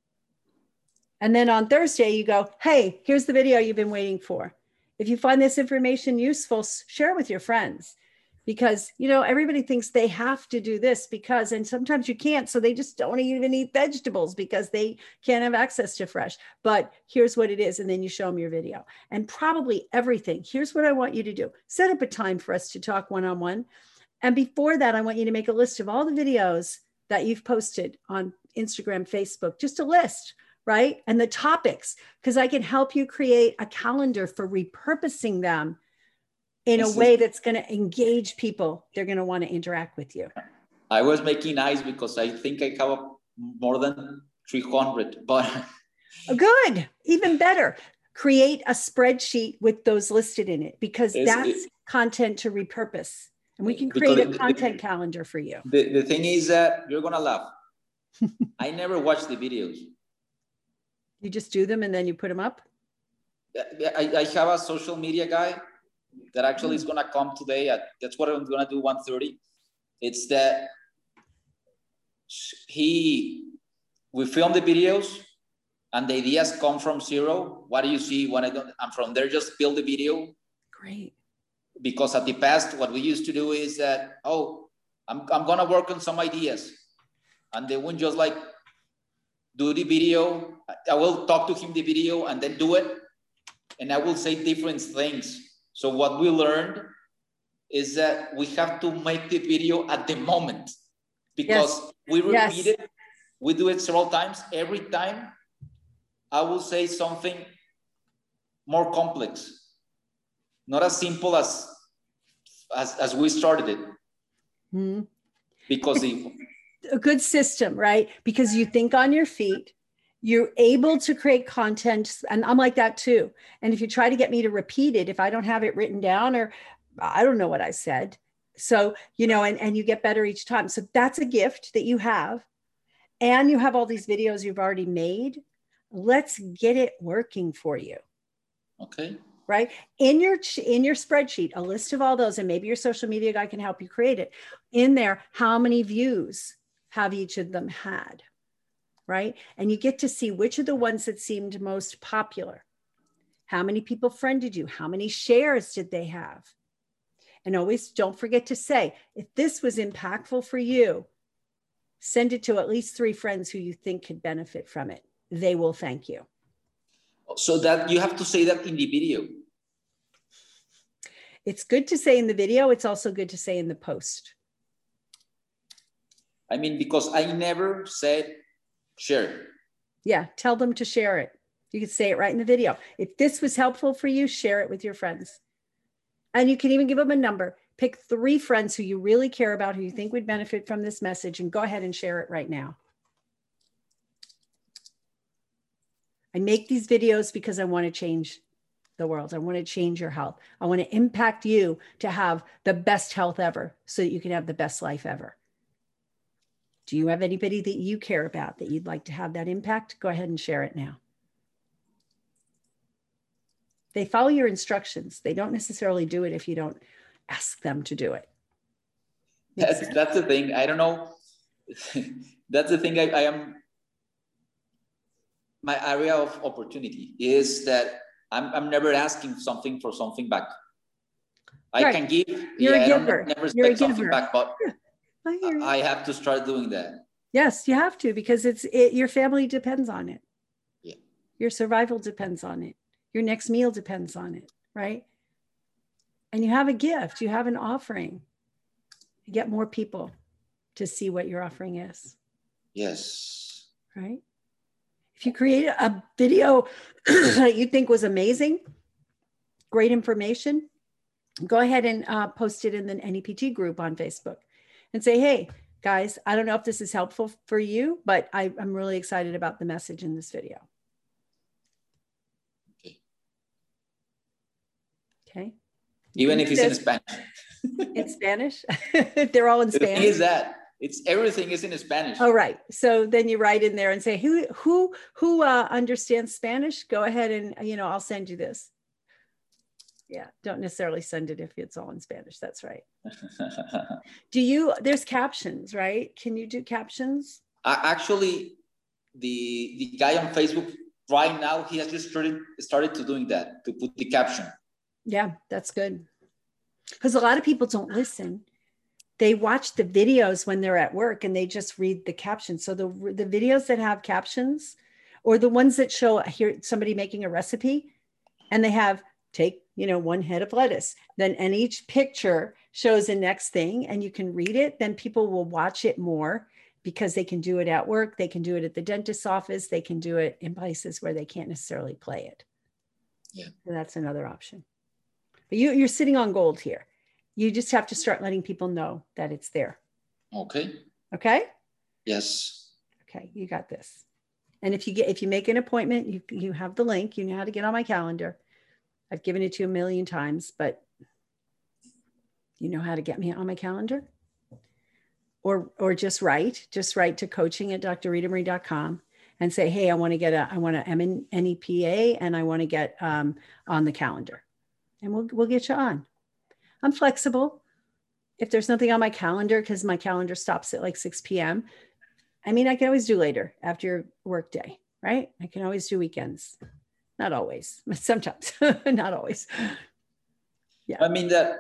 And then on Thursday, you go, hey, here's the video you've been waiting for. If you find this information useful, share it with your friends. Because, you know, everybody thinks they have to do this because, and sometimes you can't. So they just don't even eat vegetables because they can't have access to fresh. But here's what it is. And then you show them your video. And probably everything. Here's what I want you to do. Set up a time for us to talk one-on-one. And before that, I want you to make a list of all the videos that you've posted on Instagram, Facebook, just a list, right? And the topics, because I can help you create a calendar for repurposing them in a way that's going to engage people. They're going to want to interact with you. I was making eyes because I think I have more than three hundred, but. Good, even better. Create a spreadsheet with those listed in it because it's, that's it, content to repurpose. And we can create a content the, calendar for you. The, the thing is that you're going to laugh. I never watch the videos. You just do them and then you put them up? I, I have a social media guy that actually is going to come today. At, that's what I'm going to do, one thirty. It's that he, we film the videos and the ideas come from zero. What do you see when I don't, I'm from there, just build the video. Great. Because at the past, what we used to do is that, oh, I'm, I'm going to work on some ideas. And they wouldn't just like do the video. I will talk to him the video and then do it. And I will say different things. So what we learned is that we have to make the video at the moment. Because yes. we repeat yes. it. We do it several times. Every time I will say something more complex. Not as simple as as, as we started it. Mm-hmm. Because the, a good system, right? Because you think on your feet, you're able to create content. And I'm like that too. And if you try to get me to repeat it, if I don't have it written down or I don't know what I said. So, you know, and, and you get better each time. So that's a gift that you have. And you have all these videos you've already made. Let's get it working for you. Okay. Right? In your, in your spreadsheet, a list of all those, and maybe your social media guy can help you create it. In there, how many views have each of them had? Right? And you get to see which are the ones that seemed most popular. How many people friended you? How many shares did they have? And always don't forget to say, if this was impactful for you, send it to at least three friends who you think could benefit from it. They will thank you. So that you have to say that in the video. It's good to say in the video. It's also good to say in the post. I mean, because I never said share. Yeah, tell them to share it. You can say it right in the video. If this was helpful for you, share it with your friends. And you can even give them a number. Pick three friends who you really care about, who you think would benefit from this message, and go ahead and share it right now. I make these videos because I want to change the world. I want to change your health. I want to impact you to have the best health ever so that you can have the best life ever. Do you have anybody that you care about that you'd like to have that impact? Go ahead and share it now. They follow your instructions. They don't necessarily do it if you don't ask them to do it. That's, that's the thing. I don't know. That's the thing. I, I am, my area of opportunity is that I'm, I'm never asking something for something back. I right. can give, You're yeah, a giver. I don't never You're expect something back, but yeah, I, I have to start doing that. Yes, you have to, because it's it, your family depends on it. Yeah. Your survival depends on it. Your next meal depends on it, right? And you have a gift, you have an offering. You get more people to see what your offering is. Yes. Right? If you create a video that you think was amazing, great information, go ahead and uh, post it in the N E P T group on Facebook and say, hey, guys, I don't know if this is helpful for you, but I, I'm really excited about the message in this video. Okay. Okay. Even if it's in Spanish. In Spanish? They're all in Spanish. The thing is that it's everything is in Spanish. Oh, right. So then you write in there and say, who who who uh, understands Spanish? Go ahead and, you know, I'll send you this. Yeah, don't necessarily send it if it's all in Spanish. That's right. Do you, there's captions, right? Can you do captions? Uh, actually, the the guy on Facebook right now, he has just started, started to doing that, to put the caption. Yeah, that's good. Because a lot of people don't listen. They watch the videos when they're at work and they just read the captions. So the, the videos that have captions, or the ones that show here somebody making a recipe, and they have take, you know, one head of lettuce, then, and each picture shows the next thing and you can read it, then people will watch it more because they can do it at work. They can do it at the dentist's office. They can do it in places where they can't necessarily play it. Yeah. So that's another option. But you, you're sitting on gold here. You just have to start letting people know that it's there. Okay. Okay. Yes. Okay. You got this. And if you get, if you make an appointment, you, you have the link, you know how to get on my calendar. I've given it to you a million times, but you know how to get me on my calendar? Or, or just write, just write to coaching at d r rita marie dot com and say, hey, I want to get a, I want a M N E P A and I want to get um, on the calendar. And we'll, we'll get you on. I'm flexible. If there's nothing on my calendar, because my calendar stops at like six p m, I mean, I can always do later after your work day, right? I can always do weekends. Not always, but sometimes, not always. Yeah. I mean that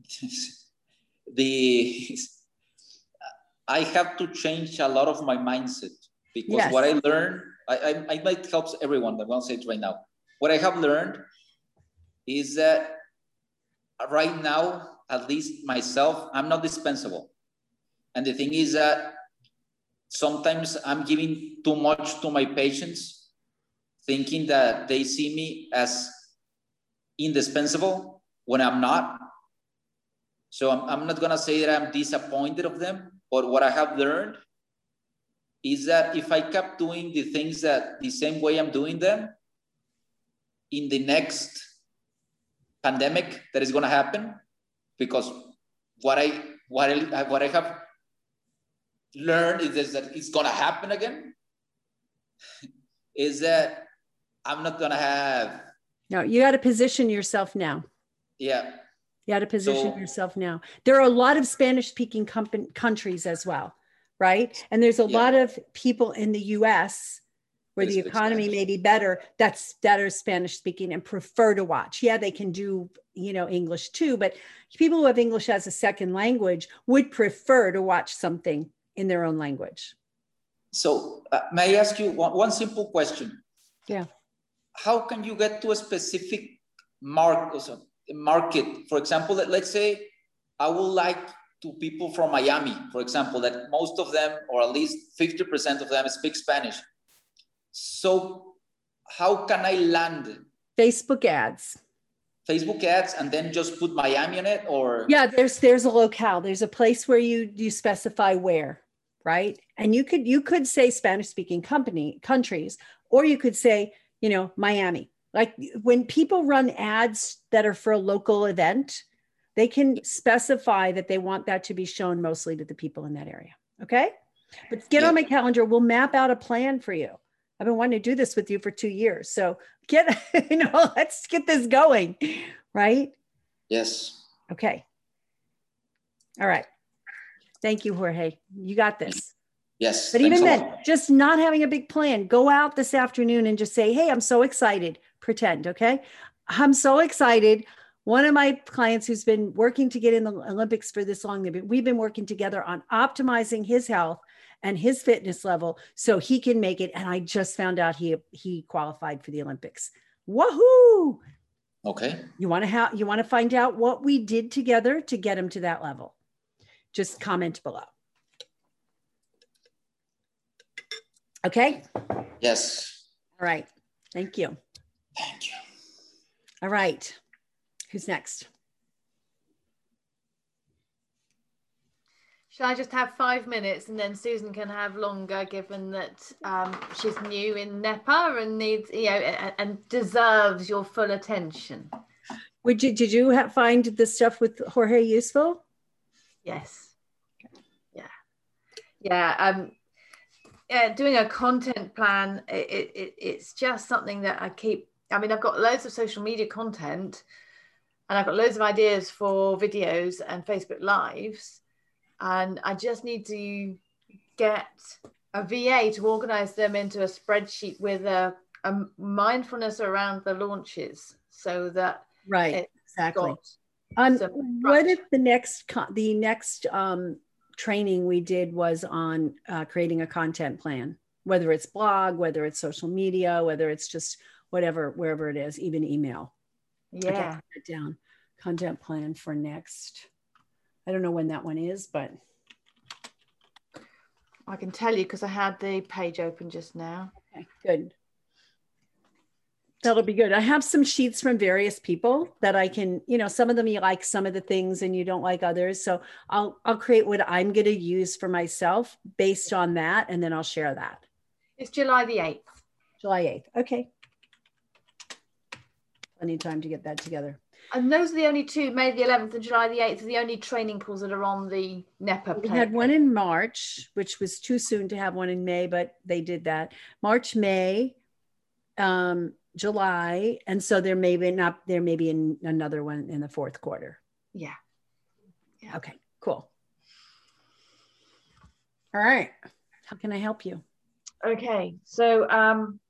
the, I have to change a lot of my mindset because yes. what I learned, I, I, I might help everyone, but I won't say it right now. What I have learned is that right now, at least myself, I'm not dispensable. And the thing is that sometimes I'm giving too much to my patients, thinking that they see me as indispensable when I'm not. So I'm, I'm not gonna say that I'm disappointed of them, but what I have learned is that if I kept doing the things that the same way I'm doing them, in the next pandemic that is gonna happen, because what I, what I, what I have learned is that it's gonna happen again, is that I'm not gonna have. No, you got to position yourself now. Yeah. You got to position so, yourself now. There are a lot of Spanish speaking countries as well, right? And there's a yeah. lot of people in the U S where the economy Spanish. may be better, that's that are Spanish speaking and prefer to watch. Yeah, they can do, you know, English too, but people who have English as a second language would prefer to watch something in their own language. So uh, may I ask you one, one simple question? Yeah. How can you get to a specific mark, market? For example, let, let's say I would like to people from Miami, for example, that most of them, or at least fifty percent of them speak Spanish. So how can I land? Facebook ads. Facebook ads and then just put Miami on it, or? Yeah, there's there's a locale. There's a place where you you specify where, right? And you could you could say Spanish speaking company countries, or you could say, you know, Miami. Like when people run ads that are for a local event, they can specify that they want that to be shown mostly to the people in that area. Okay. But get yeah. on my calendar. We'll map out a plan for you. I've been wanting to do this with you for two years. So get, you know, let's get this going. Right. Yes. Okay. All right. Thank you, Jorge. You got this. Yes. But even then, just not having a big plan, go out this afternoon and just say, hey, I'm so excited. Pretend, okay? I'm so excited. One of my clients who's been working to get in the Olympics for this long, we've been working together on optimizing his health and his fitness level so he can make it. And I just found out he, he qualified for the Olympics. Woohoo! Okay. You want to have, you want to find out what we did together to get him to that level. Just comment below. Okay? Yes. All right. Thank you. Thank you. All right. Who's next? Shall I just have five minutes and then Susan can have longer, given that um, she's new in NEPA and needs, you know, and, and deserves your full attention. Would you, did you have, find the stuff with Jorge useful? Yes. Yeah. Yeah. Um, yeah. Doing a content plan, it, it, it's just something that I keep, I mean, I've got loads of social media content and I've got loads of ideas for videos and Facebook Lives. And I just need to get a V A to organize them into a spreadsheet with a, a mindfulness around the launches so that right, exactly. Um, what if the next the next um, training we did was on uh, creating a content plan, whether it's blog, whether it's social media, whether it's just whatever, wherever it is, even email. Yeah. Okay, write it down. Content plan for next. I don't know when that one is, but I can tell you because I had the page open just now. Okay, good. That'll be good. I have some sheets from various people that I can, you know, some of them you like some of the things and you don't like others. So I'll I'll create what I'm going to use for myself based on that, and then I'll share that. It's July the eighth. July eighth. Okay. Plenty of time to get that together. And those are the only two, May the eleventh and July the eighth, are the only training calls that are on the NEPA plan. We had one in March, which was too soon to have one in May, but they did that. March, May, um, July. And so there may be not, there may be in another one in the fourth quarter. Yeah. Yeah. Okay, cool. All right. How can I help you? Okay. So, um,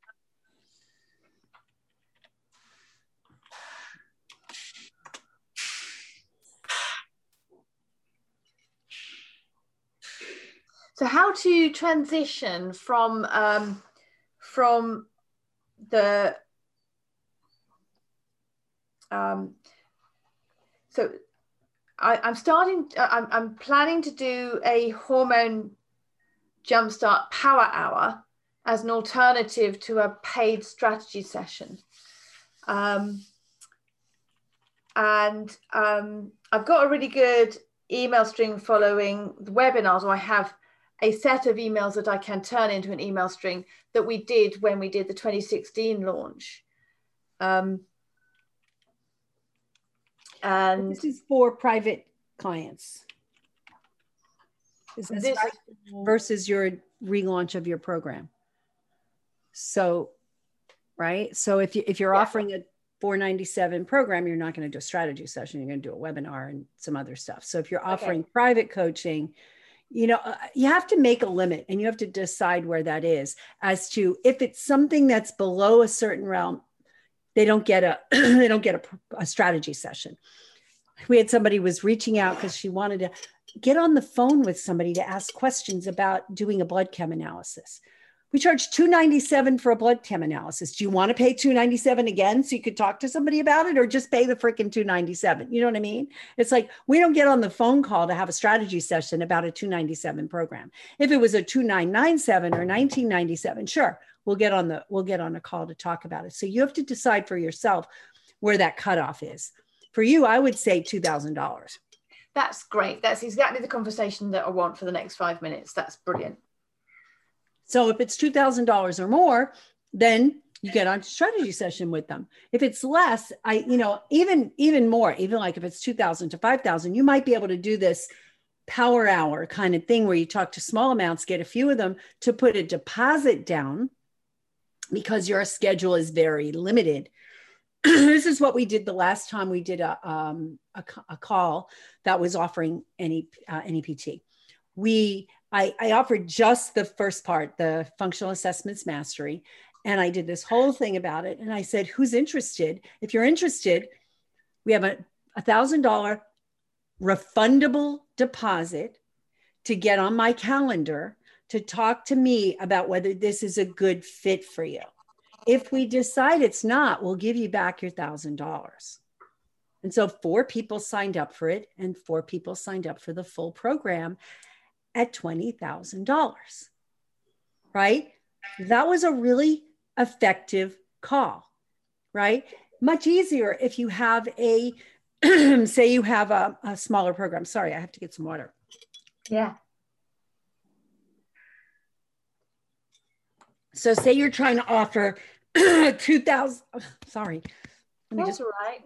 So how to transition from um, from the um, so I, I'm starting. I'm, I'm planning to do a hormone jumpstart power hour as an alternative to a paid strategy session, um, and um, I've got a really good email string following the webinars. Or I have a set of emails that I can turn into an email string that we did when we did the twenty sixteen launch. Um, and this is for private clients. Is this, this right? Versus your relaunch of your program. So, right. So if you, if you're yeah. offering a four ninety-seven program, you're not going to do a strategy session. You're going to do a webinar and some other stuff. So if you're offering okay. private coaching, you know, uh, you have to make a limit and you have to decide where that is as to if it's something that's below a certain realm, they don't get a, they don't get a, a strategy session. We had somebody was reaching out because she wanted to get on the phone with somebody to ask questions about doing a blood chem analysis. We charge two ninety-seven for a blood chem analysis. Do you want to pay two ninety-seven again so you could talk to somebody about it, or just pay the freaking two ninety-seven? You know what I mean? It's like, we don't get on the phone call to have a strategy session about a two ninety-seven program. If it was a two nine nine seven or nineteen ninety-seven, sure, we'll get on the, we'll get on a call to talk about it. So you have to decide for yourself where that cutoff is. For you, I would say two thousand dollars. That's great. That's exactly the conversation that I want for the next five minutes. That's brilliant. So if it's two thousand dollars or more, then you get on a strategy session with them. If it's less, I, you know, even, even more, even like if it's two thousand to five thousand, you might be able to do this power hour kind of thing where you talk to small amounts, get a few of them to put a deposit down because your schedule is very limited. This is what we did the last time we did a, um, a, a call that was offering any, uh, N E P T. we, I, I offered just the first part, the functional assessments mastery. And I did this whole thing about it. And I said, who's interested? If you're interested, we have a a thousand dollar refundable deposit to get on my calendar to talk to me about whether this is a good fit for you. If we decide it's not, we'll give you back your thousand dollars. And so four people signed up for it, and four people signed up for the full program at twenty thousand dollars, right? That was a really effective call, right? Much easier if you have a, say you have a, a smaller program. Sorry, I have to get some water. Yeah. So say you're trying to offer two thousand, sorry. Let me That's just, right.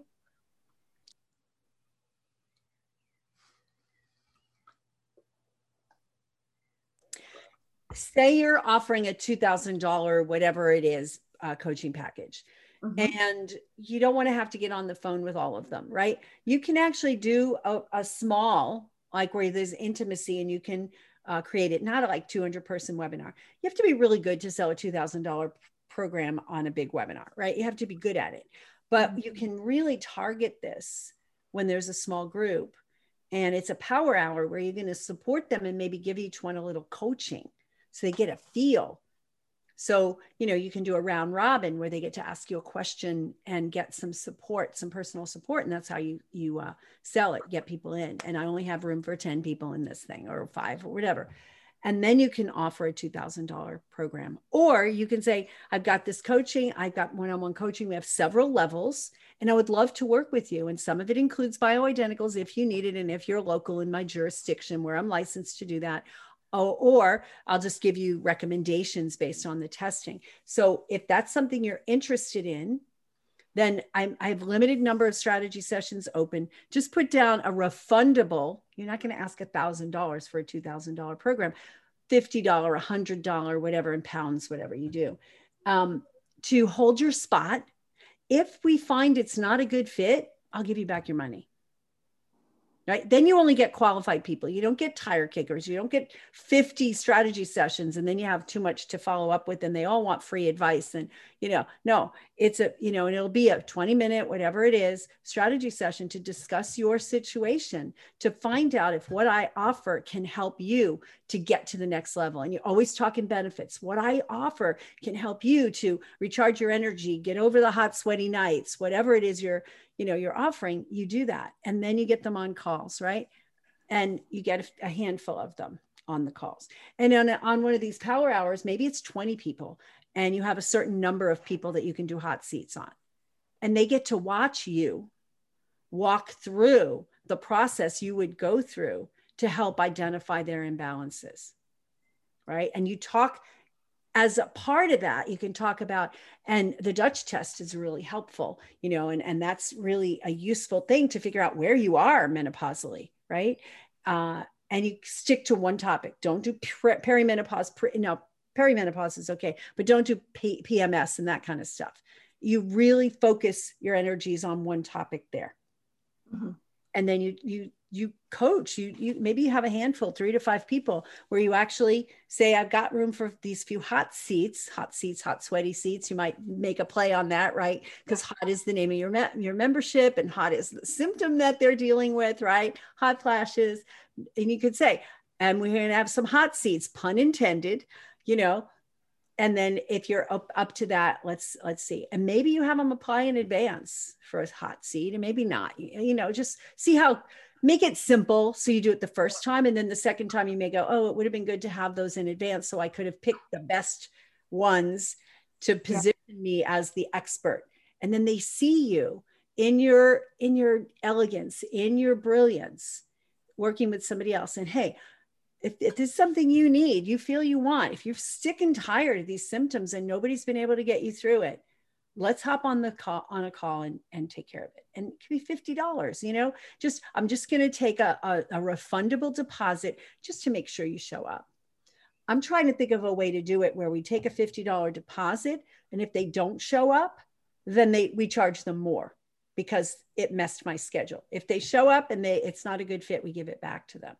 say you're offering a two thousand dollars, whatever it is, uh, coaching package. Mm-hmm. And you don't want to have to get on the phone with all of them, right? You can actually do a, a small, like where there's intimacy, and you can uh, create it, not a like two hundred person webinar. You have to be really good to sell a two thousand dollars program on a big webinar, right? You have to be good at it. But mm-hmm. you can really target this when there's a small group, and it's a power hour where you're going to support them and maybe give each one a little coaching so they get a feel. So, you know, you can do a round robin where they get to ask you a question and get some support, some personal support. And that's how you, you uh, sell it, get people in. And I only have room for ten people in this thing, or five, or whatever. And then you can offer a two thousand dollars program. Or you can say, I've got this coaching, I've got one-on-one coaching. We have several levels, and I would love to work with you. And some of it includes bioidenticals if you need it, and if you're local in my jurisdiction where I'm licensed to do that. Oh, or I'll just give you recommendations based on the testing. So if that's something you're interested in, then I'm, I have limited number of strategy sessions open. Just put down a refundable. You're not going to ask one thousand dollars for a two thousand dollars program, fifty dollars, one hundred dollars, whatever, in pounds, whatever you do, um, to hold your spot. If we find it's not a good fit, I'll give you back your money. Right? Then you only get qualified people. You don't get tire kickers. You don't get fifty strategy sessions, and then you have too much to follow up with, and they all want free advice. And, you know, no, it's a, you know, and it'll be a twenty minute, whatever it is, strategy session to discuss your situation, to find out if what I offer can help you to get to the next level. And you're always talking benefits. What I offer can help you to recharge your energy, get over the hot, sweaty nights, whatever it is you're, you know, you're offering, you do that. And then you get them on calls, right? And you get a, a handful of them on the calls. And on, a, on one of these power hours, maybe it's twenty people, and you have a certain number of people that you can do hot seats on. And they get to watch you walk through the process you would go through to help identify their imbalances, right? And you talk, as a part of that, you can talk about, and the Dutch test is really helpful, you know, and, and that's really a useful thing to figure out where you are menopausally, right? Uh, and you stick to one topic. Don't do perimenopause. Pre, no, perimenopause is okay, but don't do P, P M S and that kind of stuff. You really focus your energies on one topic there. Mm-hmm. And then you, you, you coach, you, you maybe you have a handful, three to five people, where you actually say, I've got room for these few hot seats, hot seats, hot, sweaty seats. You might make a play on that, right? Because hot is the name of your, me- your membership, and hot is the symptom that they're dealing with, right? Hot flashes. And you could say, and we're going to have some hot seats, pun intended, you know. And then if you're up, up to that, let's, let's see. And maybe you have them apply in advance for a hot seat, and maybe not, you know, just see how, make it simple. So you do it the first time, and then the second time you may go, oh, it would have been good to have those in advance, so I could have picked the best ones to position yeah. me as the expert. And then they see you in your, in your elegance, in your brilliance, working with somebody else. And hey, if, if there's something you need, you feel you want, if you're sick and tired of these symptoms and nobody's been able to get you through it, let's hop on the call, on a call and, and take care of it. And it could be fifty dollars, you know, just, I'm just going to take a, a, a refundable deposit just to make sure you show up. I'm trying to think of a way to do it where we take a fifty dollars deposit, and if they don't show up, then they, we charge them more because it messed my schedule. If they show up and they, it's not a good fit, we give it back to them.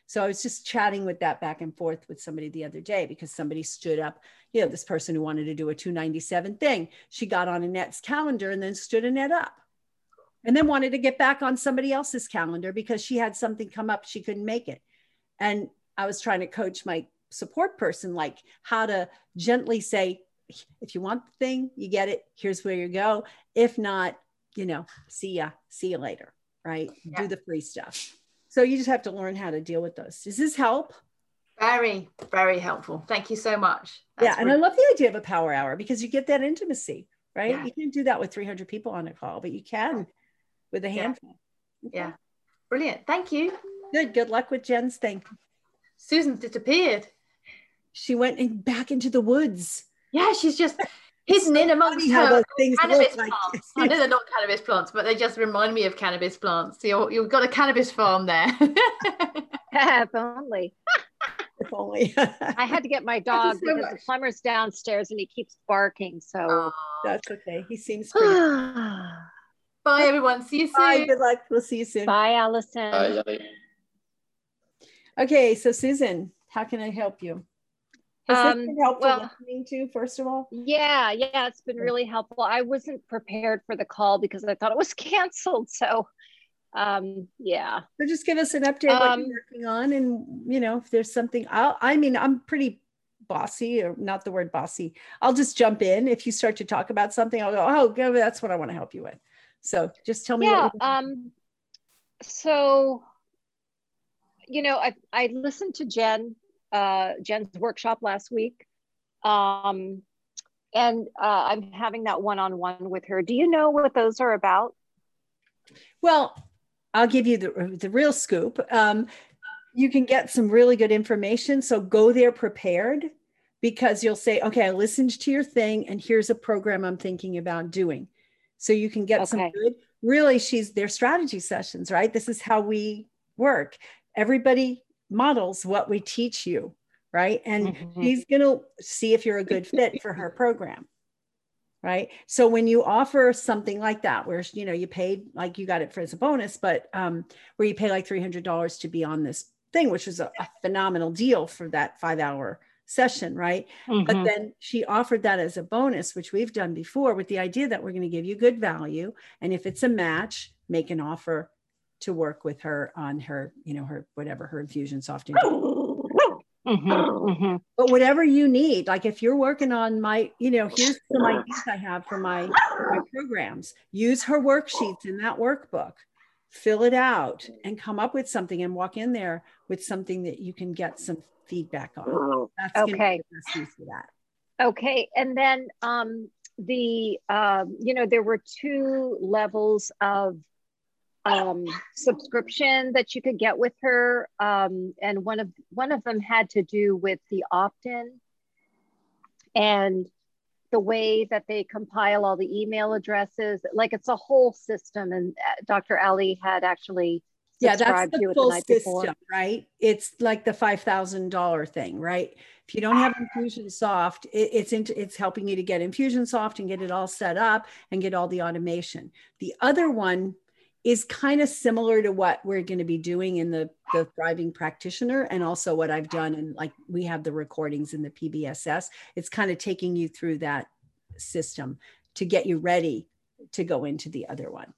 So I was just chatting with that back and forth with somebody the other day, because somebody stood up, you know, this person who wanted to do a two ninety-seven thing. She got on Annette's calendar and then stood Annette up, and then wanted to get back on somebody else's calendar because she had something come up, she couldn't make it. And I was trying to coach my support person, like how to gently say, if you want the thing, you get it, here's where you go. If not, you know, see ya, see you later, right? Yeah. Do the free stuff. So you just have to learn how to deal with those. Does this help? Very, very helpful. Thank you so much. That's yeah. And really- I love the idea of a power hour, because you get that intimacy, right? Yeah. You can't do that with three hundred people on a call, but you can with a handful. Yeah. Okay. Yeah. Brilliant. Thank you. Good. Good luck with Jen's thing. Susan disappeared. She went in, back into the woods. Yeah. She's just hidden in amongst her cannabis plants. Like. I know they're not cannabis plants, but they just remind me of cannabis plants. So you're, you've got a cannabis farm there. If only. If only. I had to get my dog so because much. The plumber's downstairs and he keeps barking. So oh, that's okay. He seems pretty. Bye, everyone. See you soon. Bye. Good luck. We'll see you soon. Bye, Allison. Bye. Okay, so Susan, how can I help you? Has um, this been helpful well, listening to, first of all? Yeah, yeah, it's been really helpful. I wasn't prepared for the call because I thought it was canceled. So, um, yeah. So just give us an update um, what you're working on, and you know, if there's something. I'll, I mean, I'm pretty bossy, or not the word bossy. I'll just jump in if you start to talk about something. I'll go, oh, good, that's what I want to help you with. So just tell me. Yeah. What um. So, you know, I I listened to Jen. Uh, Jen's workshop last week. Um, and uh, I'm having that one-on-one with her. Do you know what those are about? Well, I'll give you the, the real scoop. Um, you can get some really good information. So go there prepared, because you'll say, okay, I listened to your thing and here's a program I'm thinking about doing. So you can get okay. some good, really, she's their strategy sessions, right? This is how we work. Everybody models what we teach you, right? And mm-hmm. she's going to see if you're a good fit for her program, right? So when you offer something like that, where, you know, you paid, like you got it for as a bonus, but um, where you pay like three hundred dollars to be on this thing, which was a, a phenomenal deal for that five hour session, right? Mm-hmm. But then she offered that as a bonus, which we've done before, with the idea that we're going to give you good value. And if it's a match, make an offer to work with her on her, you know, her, whatever, her Infusionsoft. Mm-hmm, mm-hmm. But whatever you need, like if you're working on my, you know, here's some ideas I have for my, my programs, use her worksheets in that workbook, fill it out and come up with something, and walk in there with something that you can get some feedback on. That's okay. Gonna be the best use for that. Okay. And then um, the, um, you know, there were two levels of um subscription that you could get with her, um and one of one of them had to do with the opt-in and the way that they compile all the email addresses. Like, it's a whole system, and Doctor Ali had actually yeah that's the full the system before. Right, it's like the five thousand dollar thing, right? If you don't have Infusionsoft, it, it's into it's helping you to get Infusionsoft and get it all set up and get all the automation. The other one is kind of similar to what we're going to be doing in the, the Thriving Practitioner, and also what I've done. And like, we have the recordings in the P B S S. It's kind of taking you through that system to get you ready to go into the other one.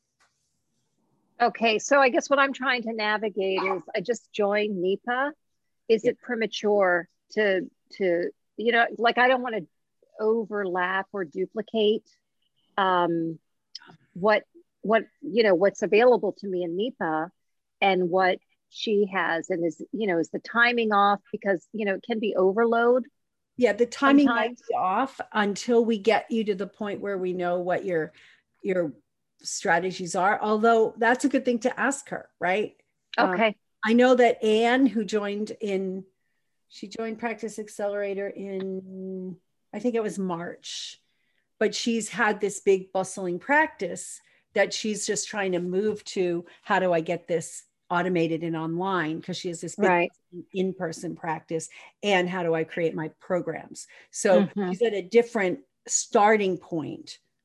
Okay. So I guess what I'm trying to navigate is, I just joined N E P A. Is yeah. it premature to, to, you know, like, I don't want to overlap or duplicate um, what, what, you know, what's available to me in N E P A and what she has. And is, you know, is the timing off? Because, you know, it can be overload. Yeah, the timing might be off until we get you to the point where we know what your, your strategies are. Although that's a good thing to ask her, right? Okay. Um, I know that Anne, who joined in, she joined Practice Accelerator in, I think it was March, but she's had this big bustling practice that she's just trying to move to. How do I get this automated and online? Because she has this big right. in-person practice. And how do I create my programs? So mm-hmm. she's at a different starting point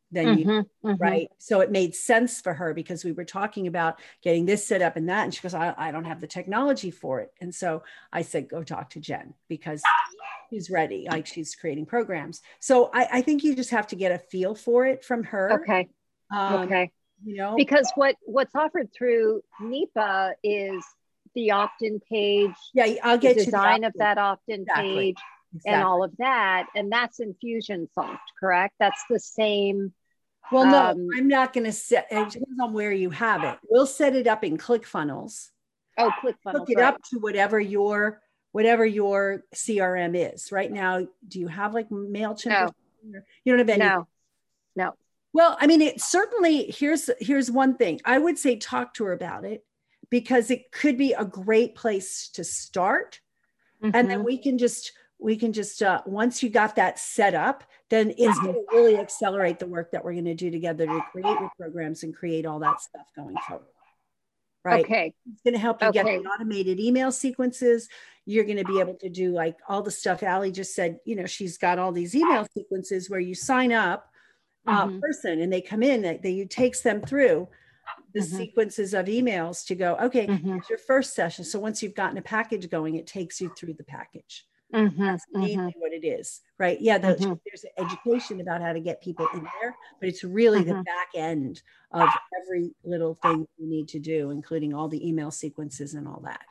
than mm-hmm, you, mm-hmm. right? So it made sense for her because we were talking about getting this set up and that. And she goes, I, I don't have the technology for it. And so I said, go talk to Jen because she's ready. Like she's creating programs. So I, I think you just have to get a feel for it from her. Okay. Um, okay. You know, because what what's offered through NEPA is the opt-in page. Yeah, I'll get the design to of that opt-in exactly. page exactly. and all of that. And that's Infusionsoft, correct? That's the same. Well, no, um, I'm not going to set, it depends on where you have it. We'll set it up in ClickFunnels. Oh, ClickFunnels. Hook it right. up to whatever your, whatever your C R M is. Right now, do you have like MailChimp? No. You don't have any? No, no. Well, I mean, it certainly, here's, here's one thing. I would say talk to her about it because it could be a great place to start. Mm-hmm. And then we can just, we can just, uh, once you got that set up, then it's mm-hmm. going to really accelerate the work that we're going to do together to create your programs and create all that stuff going forward. Right. Okay. It's going to help you okay. get the automated email sequences. You're going to be able to do like all the stuff Allie just said, you know, she's got all these email sequences where you sign up a mm-hmm. person and they come in, that they, you takes them through the mm-hmm. sequences of emails to go, okay, mm-hmm. here's your first session. So once you've gotten a package going, it takes you through the package. Mm-hmm. That's mainly mm-hmm. what it is, right? Yeah, there's, mm-hmm. there's education about how to get people in there, but it's really mm-hmm. the back end of every little thing you need to do, including all the email sequences and all that.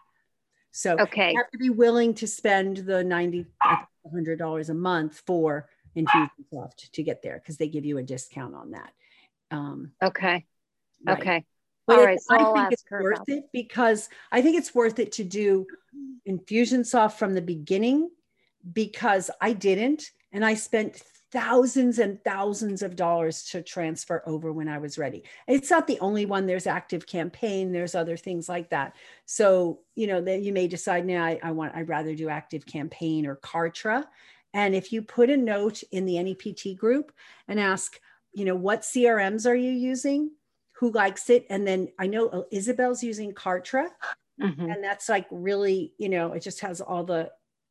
So okay. you have to be willing to spend the ninety, one hundred dollars a month for Infusionsoft to get there because they give you a discount on that. Um, okay. Right. Okay. But all right. So I I'll think ask it's her worth about it because I think it's worth it to do Infusionsoft from the beginning because I didn't. And I spent thousands and thousands of dollars to transfer over when I was ready. And it's not the only one. There's ActiveCampaign. There's other things like that. So, you know, then you may decide now I, I want, I'd rather do ActiveCampaign or Kartra. And if you put a note in the N E P T group and ask, you know, what C R Ms are you using? Who likes it? And then I know Isabel's using Kartra. Mm-hmm. And that's like really, you know, it just has all the,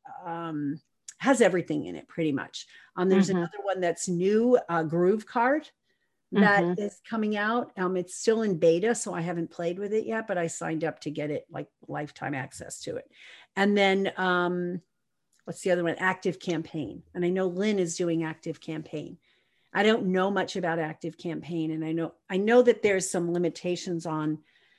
um, has everything in it pretty much. Um, there's mm-hmm. another one that's new, uh, GrooveCard that mm-hmm. is coming out. Um, it's still in beta, so I haven't played with it yet, but I signed up to get it like lifetime access to it. And then, um, what's the other one? ActiveCampaign. And I know Lynn is doing ActiveCampaign. I don't know much about ActiveCampaign. And I know, I know that there's some limitations on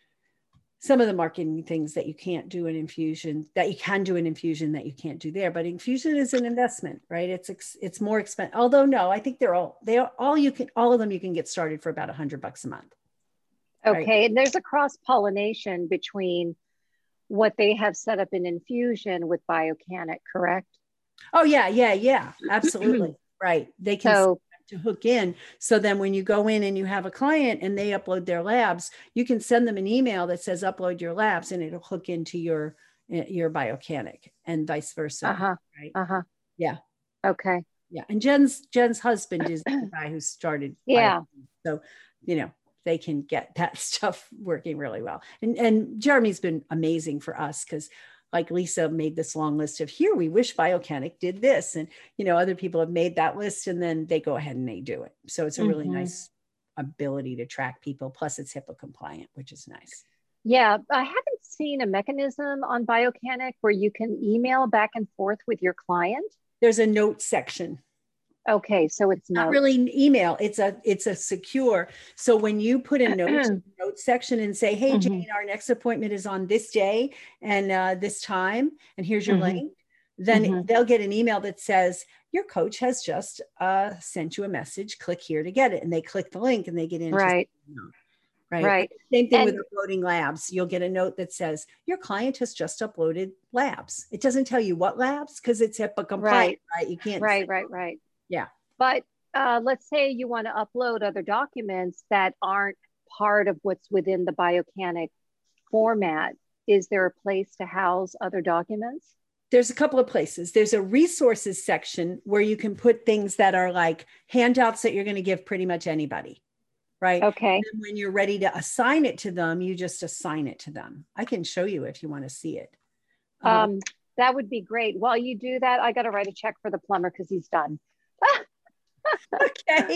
some of the marketing things that you can't do in Infusion, that you can do in Infusion that you can't do there. But Infusion is an investment, right? It's, it's more expensive. Although no, I think they're all, they are all you can, all of them you can get started for about a hundred bucks a month. Okay. Right? And there's a cross pollination between what they have set up in Infusion with Biocanic, correct? Oh yeah, yeah, yeah, absolutely. Right. They can so, to hook in. So then when you go in and you have a client and they upload their labs, you can send them an email that says upload your labs and it'll hook into your, your Biocanic and vice versa. Uh-huh. Right. Uh-huh. Yeah. Okay. Yeah. And Jen's, Jen's husband is the guy who started. Yeah. Biocanic. So, you know, they can get that stuff working really well. And, and Jeremy's been amazing for us because like Lisa made this long list of here, we wish Biocanic did this. And, you know, other people have made that list and then they go ahead and they do it. So it's a really mm-hmm. nice ability to track people. Plus it's HIPAA compliant, which is nice. Yeah. I haven't seen a mechanism on Biocanic where you can email back and forth with your client. There's a note section. Okay, so it's not notes. really email. It's a it's a secure. So when you put a note in the note section and say, "Hey, mm-hmm. Jane, our next appointment is on this day and uh, this time, and here's your mm-hmm. link," then mm-hmm. they'll get an email that says, "Your coach has just uh, sent you a message. Click here to get it." And they click the link and they get into right, right, right. Same thing and- with uploading labs. You'll get a note that says, "Your client has just uploaded labs." It doesn't tell you what labs because it's HIPAA compliant, right? right? You can't. Right, right, right. Yeah. But uh, let's say you want to upload other documents that aren't part of what's within the Biocanic format. Is there a place to house other documents? There's a couple of places. There's a resources section where you can put things that are like handouts that you're going to give pretty much anybody, right? Okay. And when you're ready to assign it to them, you just assign it to them. I can show you if you want to see it. Um, um, that would be great. While you do that, I got to write a check for the plumber because he's done. Okay.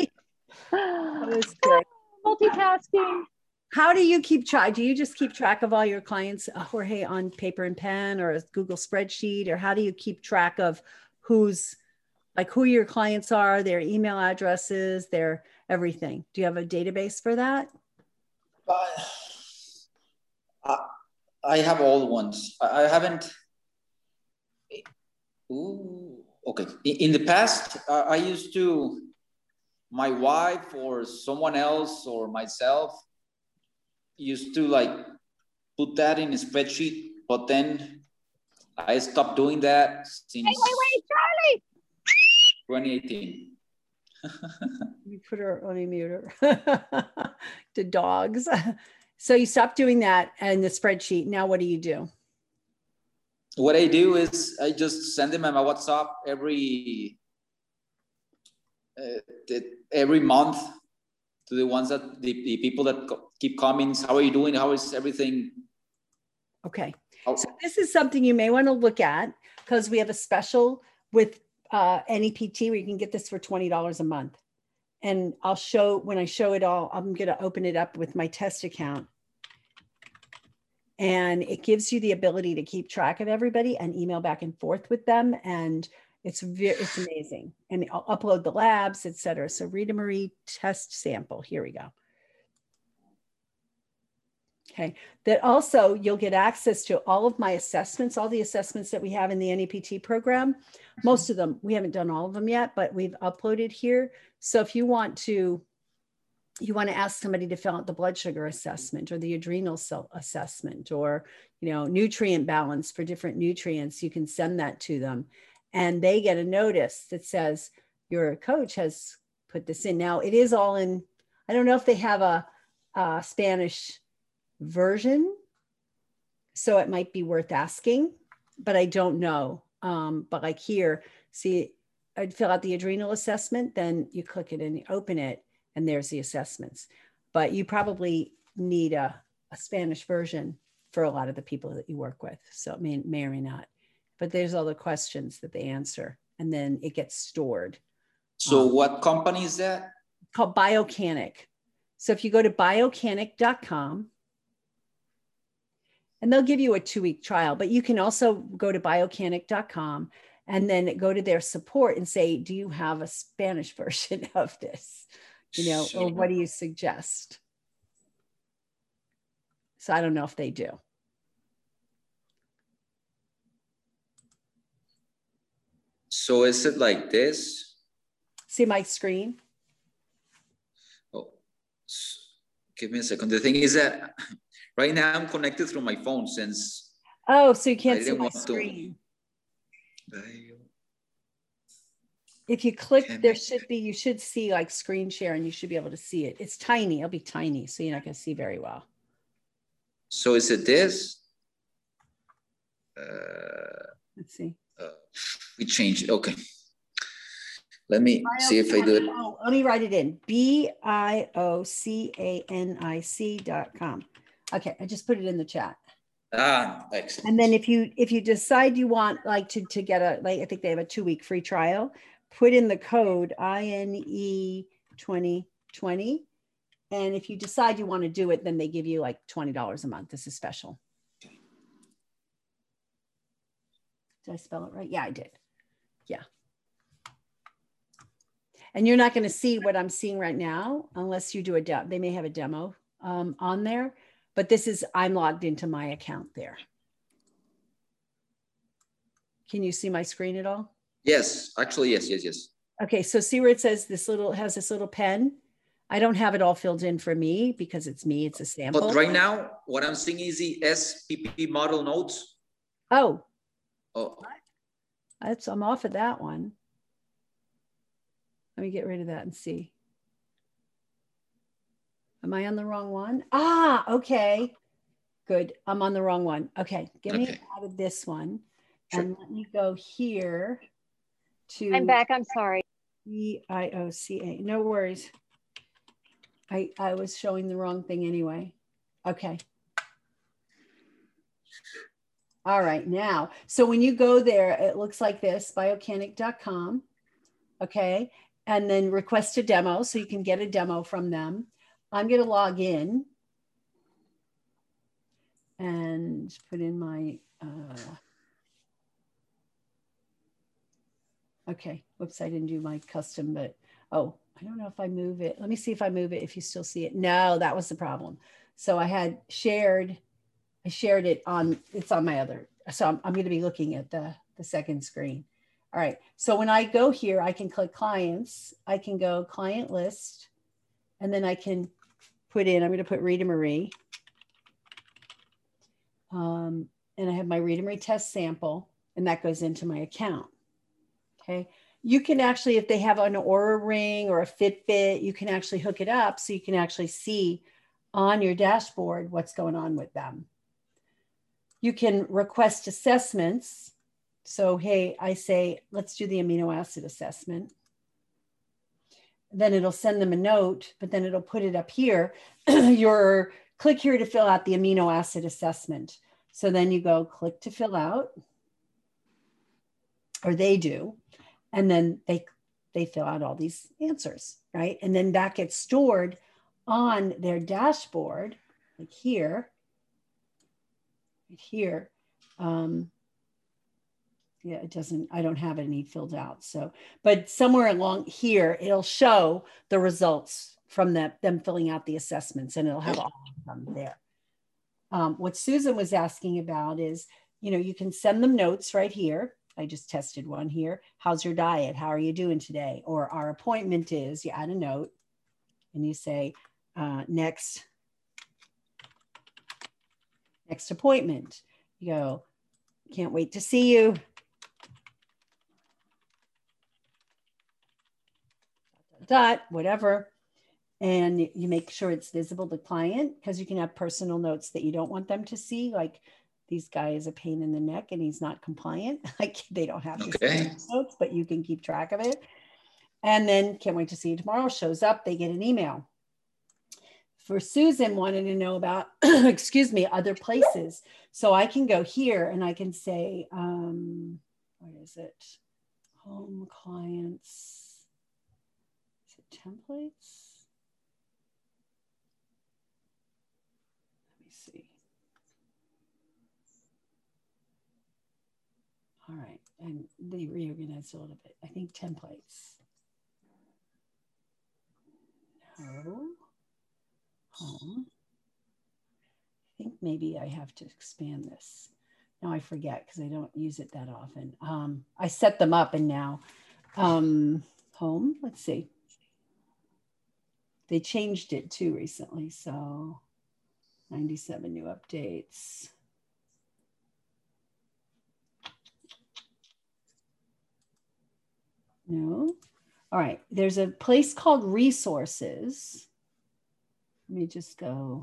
That was good. Multitasking. How do you keep track? Do you just keep track of all your clients, uh, Jorge, on paper and pen or a Google spreadsheet? Or how do you keep track of who's, like who your clients are, their email addresses, their everything? Do you have a database for that? Uh, I, I have old ones. I, I haven't. Ooh, okay. In, in the past, uh, I used to, my wife or someone else or myself used to like put that in a spreadsheet, but then I stopped doing that since wait, wait, wait, Charlie. twenty eighteen. You put her on a muter. The dogs. So you stopped doing that and the spreadsheet. Now what do you do? What I do is I just send them on my WhatsApp every uh, every month to the ones that the, the people that keep comments. How are you doing? How is everything? Okay. How- so this is something you may want to look at because we have a special with uh, N E P T where you can get this for twenty dollars a month. And I'll show, when I show it all, I'm going to open it up with my test account. And it gives you the ability to keep track of everybody and email back and forth with them. And it's very, it's amazing. And I'll upload the labs, et cetera. So Rita Marie test sample, here we go. Okay, that also you'll get access to all of my assessments, all the assessments that we have in the N E P T program. Most of them, we haven't done all of them yet, but we've uploaded here. So if you want to, you want to ask somebody to fill out the blood sugar assessment or the adrenal cell assessment or, you know, nutrient balance for different nutrients, you can send that to them and they get a notice that says your coach has put this in. Now it is all in, I don't know if they have a, a Spanish version, so it might be worth asking, but I don't know. Um, but like here, see, I'd fill out the adrenal assessment, then you click it and you open it, and there's the assessments. But you probably need a, a Spanish version for a lot of the people that you work with, so it may, may or may not. But there's all the questions that they answer, and then it gets stored. So um, what company is that? Called Biocanic. So if you go to biocanic dot com, and they'll give you a two-week trial, but you can also go to biocanic dot com and then go to their support and say, do you have a Spanish version of this? You know, sure. Or what do you suggest? So I don't know if they do. So is it like this? See my screen? Oh, give me a second. The thing is that right now I'm connected through my phone since. Oh, so you can't see my screen. To... If you click, Can there should be, you should see like screen share and you should be able to see it. It's tiny, it'll be tiny, so you're not gonna see very well. So is it this? Uh, Let's see. Uh, we changed it, okay. Let me Biocanic. See if I do it. Oh, let me write it in, B I O C A N I C dot com. Okay, I just put it in the chat. Ah, excellent. And then if you if you decide you want like to, to get a, like I think they have a two-week free trial, put in the code I N E twenty twenty. And if you decide you want to do it, then they give you like twenty dollars a month. This is special. Okay. Did I spell it right? Yeah, I did. Yeah. And you're not going to see what I'm seeing right now unless you do a demo. They may have a demo um, on there. But this is, I'm logged into my account there. Can you see my screen at all? Yes, actually, yes, yes, yes. Okay, so see where it says this little, has this little pen? I don't have it all filled in for me because it's me, it's a sample. But right now, what I'm seeing is the S P P model notes. Oh. Oh. That's, I'm off of that one. Let me get rid of that and see. Am I on the wrong one? Ah, okay. Good. I'm on the wrong one. Okay. Get me okay. out of this one. Sure. And let me go here to. I'm back. I'm sorry. B I O C A. No worries. I, I was showing the wrong thing anyway. Okay. All right. Now, so when you go there, it looks like this, biocanic dot com. Okay. and then request a demo so you can get a demo from them. I'm going to log in and put in my, uh, okay, whoops, I didn't do my custom, but, oh, I don't know if I move it. Let me see if I move it, if you still see it. No, that was the problem. So I had shared, I shared it on, it's on my other, so I'm, I'm going to be looking at the, the second screen. All right, so when I go here, I can click clients, I can go client list, and then I can put in, I'm going to put Rita Marie. Um, and I have my Rita Marie test sample, and that goes into my account. Okay. You can actually, if they have an Oura Ring or a Fitbit, you can actually hook it up so you can actually see on your dashboard what's going on with them. You can request assessments. So, hey, I say, let's do the amino acid assessment. Then it'll send them a note, but then it'll put it up here. Your click here to fill out the amino acid assessment. So then you go click to fill out, or they do, and then they, they fill out all these answers, right? And then that gets stored on their dashboard, like here, right here. Um, yeah, it doesn't, I don't have any filled out. So, but somewhere along here, it'll show the results from the, them filling out the assessments, and it'll have all of them there. Um, what Susan was asking about is, you know, you can send them notes right here. I just tested one here. How's your diet? How are you doing today? Or our appointment is, you add a note and you say, uh, next, next appointment. You go, can't wait to see you. Dot, whatever. And you make sure it's visible to client, because you can have personal notes that you don't want them to see. Like, this guy is a pain in the neck and he's not compliant. Like, they don't have to okay. see notes, but you can keep track of it. And then can't wait to see you tomorrow shows up, they get an email. For Susan wanted to know about, excuse me, other places. So I can go here and I can say, um, what is it? Home clients, is it templates? Let me see. All right, and they reorganized a little bit. I think templates. No. Home. I think maybe I have to expand this. Now I forget because I don't use it that often. Um, I set them up and now um, home, let's see. They changed it too recently. So ninety-seven new updates. No. All right. There's a place called resources. Let me just go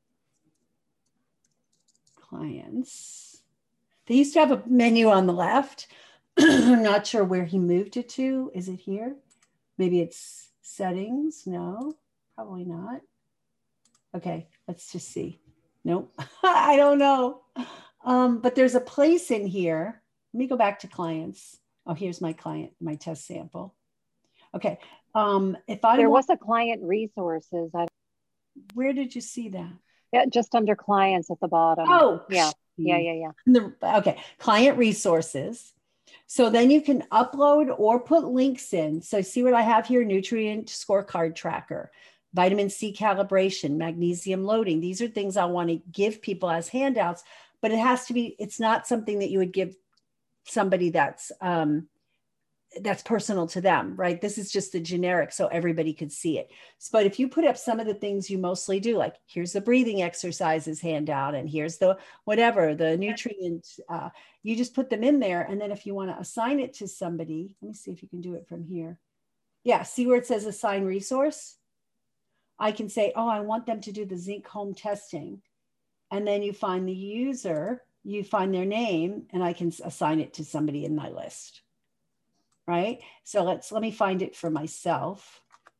clients. They used to have a menu on the left. I'm not sure where he moved it to. Is it here? Maybe it's settings. No, probably not. Okay, let's just see. Nope, I don't know. Um, but there's a place in here. Let me go back to clients. Oh, here's my client, my test sample. Okay, um, if I there want, was a client resources. I, where did you see that? yeah, just under clients at the bottom. Oh, yeah, yeah, yeah, yeah. The, okay, client resources. So then you can upload or put links in. So see what I have here, nutrient scorecard tracker, vitamin C calibration, magnesium loading. These are things I want to give people as handouts, but it has to be, it's not something that you would give somebody that's, um, that's personal to them, right? This is just the generic so everybody could see it. But if you put up some of the things you mostly do, like here's the breathing exercises handout, and here's the whatever, the nutrient, uh, you just put them in there. And then if you want to assign it to somebody, let me see if you can do it from here. Yeah, see where it says assign resource? I can say, oh, I want them to do the zinc home testing. And then you find the user, you find their name, and I can assign it to somebody in my list. Right? So let's, let me find it for myself.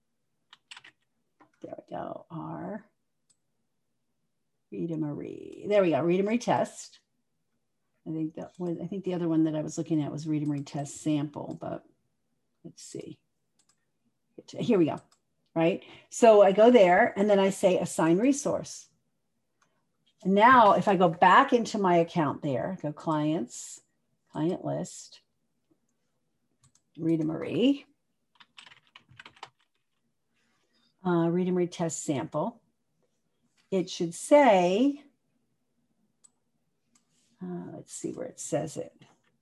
There we go, R. Rita Marie. There we go, Rita Marie test. I think that was, I think the other one that I was looking at was Rita Marie test sample, but let's see. Here we go, right? So I go there and then I say assign resource. And now if I go back into my account there, go clients, client list, Rita Marie, uh, Rita Marie test sample, it should say, uh, let's see where it says it.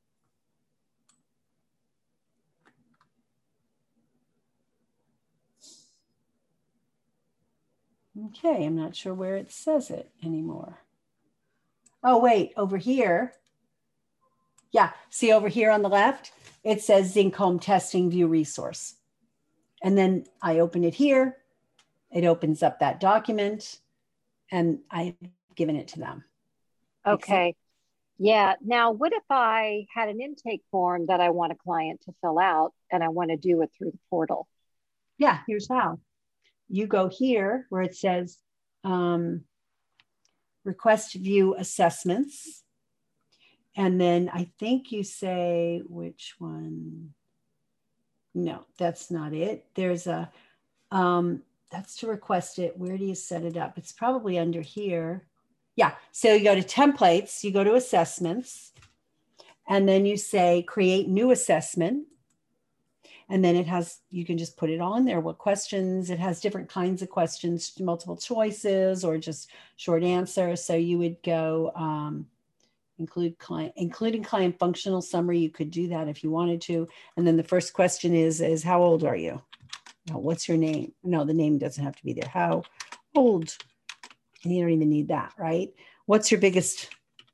Okay, I'm not sure where it says it anymore. Oh, wait, over here. Yeah, see over here on the left, it says Zinc Home Testing View Resource. And then I open it here. It opens up that document and I've given it to them. Okay. Yeah. Now, what if I had an intake form that I want a client to fill out and I want to do it through the portal? Yeah, here's how. You go here where it says um, request view assessments. And then I think you say, which one? No, that's not it. There's a, um, that's to request it. Where do you set it up? It's probably under here. Yeah, so you go to templates, you go to assessments, and then you say create new assessment. And then it has, you can just put it all in there. What questions, it has different kinds of questions, multiple choices or just short answers. So you would go um, include client, including client functional summary. You could do that if you wanted to. And then the first question is, is how old are you? No, what's your name? No, the name doesn't have to be there. How old? And you don't even need that, right? What's your biggest?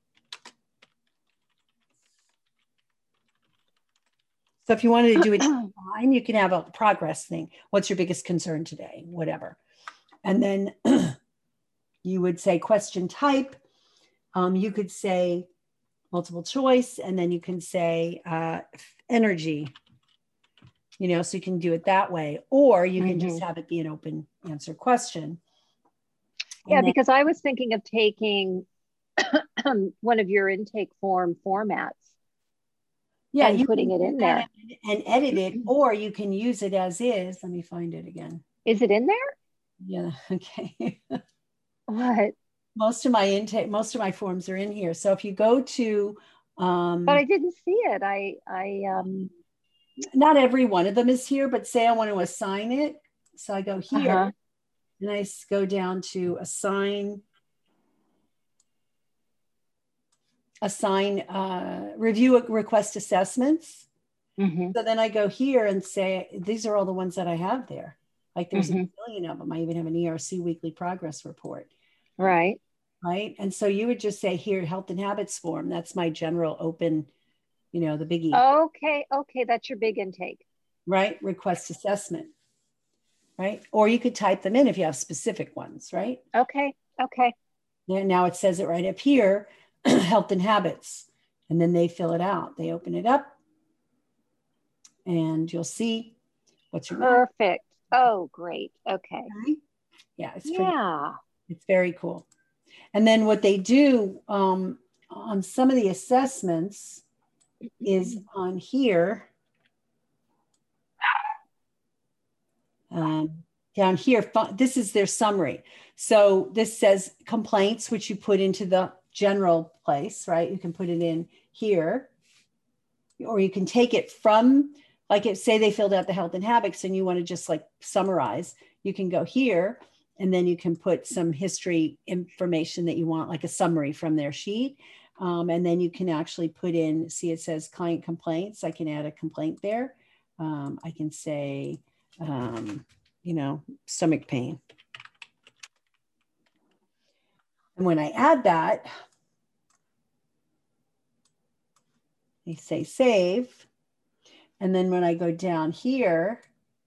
So if you wanted to do it fine, you can have a progress thing. What's your biggest concern today? Whatever. And then you would say question type. Um, you could say multiple choice, and then you can say uh, energy, you know, so you can do it that way. Or you can mm-hmm. just have it be an open answer question. Yeah, then, because I was thinking of taking one of your intake form formats. Yeah, and putting it in there and edit it, or you can use it as is. Let me find it again. Is it in there? Yeah. Okay. What? Most of my intake, most of my forms are in here. So if you go to, um, but I didn't see it. I, I, um, not every one of them is here, but say I want to assign it. So I go here uh-huh. and I go down to assign. assign uh, review request assessments. Mm-hmm. So then I go here and say, these are all the ones that I have there. Like there's mm-hmm. a million of them. I even have an E R C weekly progress report. Right. Right. And so you would just say here, health and habits form. That's my general open, you know, the biggie. Okay. Okay. That's your big intake. Right. Request assessment. Right. Or you could type them in if you have specific ones. Right. Okay. Okay. And now it says it right up here. Health and habits, and then they fill it out. They open it up and you'll see what's your perfect. Oh, great. Okay. okay. Yeah, it's pretty, yeah, it's very cool. And then what they do um, on some of the assessments is on here, um, down here, this is their summary. So this says complaints, which you put into the general place, right? You can put it in here, or you can take it from, like it, say they filled out the health and habits and you want to just like summarize, you can go here and then you can put some history information that you want, like a summary from their sheet. Um, and then you can actually put in, see it says client complaints. I can add a complaint there. Um, I can say, um, you know, stomach pain. And when I add that, I say save. And then when I go down here,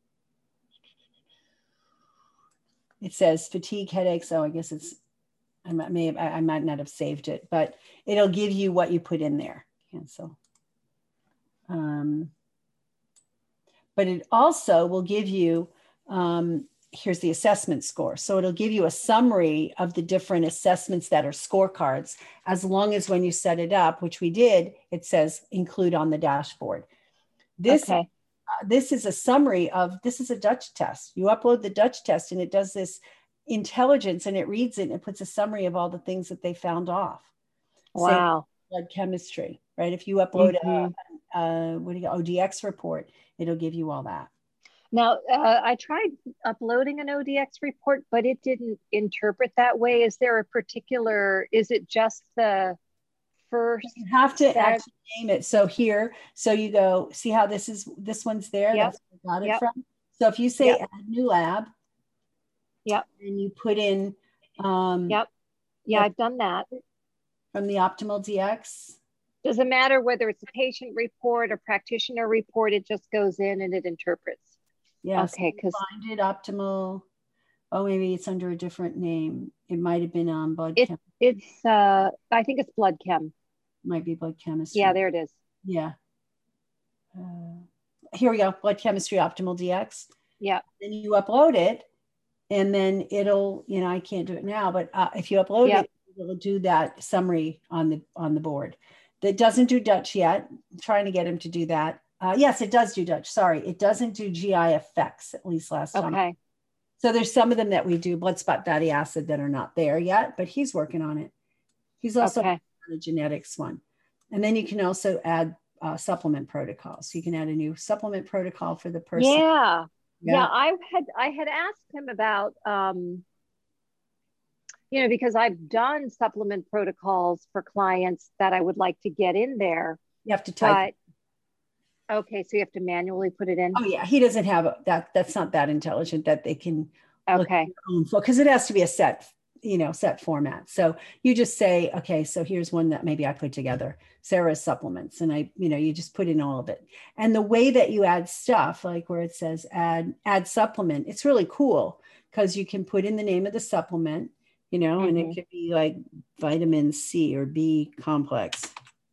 it says fatigue, headaches. Oh, I guess it's, I might, may have, I might not have saved it, but it'll give you what you put in there. Cancel. Um, but it also will give you, um, here's the assessment score. So it'll give you a summary of the different assessments that are scorecards, as long as when you set it up, which we did, it says include on the dashboard. This, okay. uh, this is a summary of, this is a Dutch test. You upload the Dutch test and it does this intelligence and it reads it and it puts a summary of all the things that they found off. Wow. Same blood chemistry, right? If you upload mm-hmm. a, a, what do you, O D X report, it'll give you all that. Now, uh, I tried uploading an O D X report, but it didn't interpret that way. Is there a particular, is it just the first? You have to actually name it. So here, so you go, see how this is, this one's there? Yep. That's where I got it yep. from. So if you say yep. add new lab, yep. and you put in, um, yep. Yeah, I've done that. From the Optimal D X. Doesn't matter whether it's a patient report or practitioner report, it just goes in and it interprets. Yeah. Okay. Because so find it Optimal. Oh, maybe it's under a different name. It might have been on blood it, chem. It's uh I think it's blood chem. Might be blood chemistry. Yeah, there it is. Yeah. Uh, here we go. Blood chemistry Optimal D X. Yeah. Then you upload it, and then it'll, you know, I can't do it now, but uh, if you upload yep. it, it'll do that summary on the on the board. That doesn't do Dutch yet. I'm trying to get him to do that. Uh, yes, it does do Dutch. Sorry, it doesn't do G I effects, at least last time. Okay. So there's some of them that we do, blood spot fatty acid, that are not there yet, but he's working on it. He's also okay. on the genetics one. And then you can also add uh, supplement protocols. So you can add a new supplement protocol for the person. Yeah. Yeah. yeah I had, I had asked him about, um, you know, because I've done supplement protocols for clients that I would like to get in there. You have to type. But, okay. So you have to manually put it in. Oh yeah. He doesn't have a, that. That's not that intelligent that they can. Okay. Because it has to be a set, you know, set format. So you just say, okay, so here's one that maybe I put together, Sarah's supplements. And I, you know, you just put in all of it. And the way that you add stuff, like where it says add, add supplement, it's really cool because you can put in the name of the supplement, you know, mm-hmm. and it could be like vitamin C or B complex.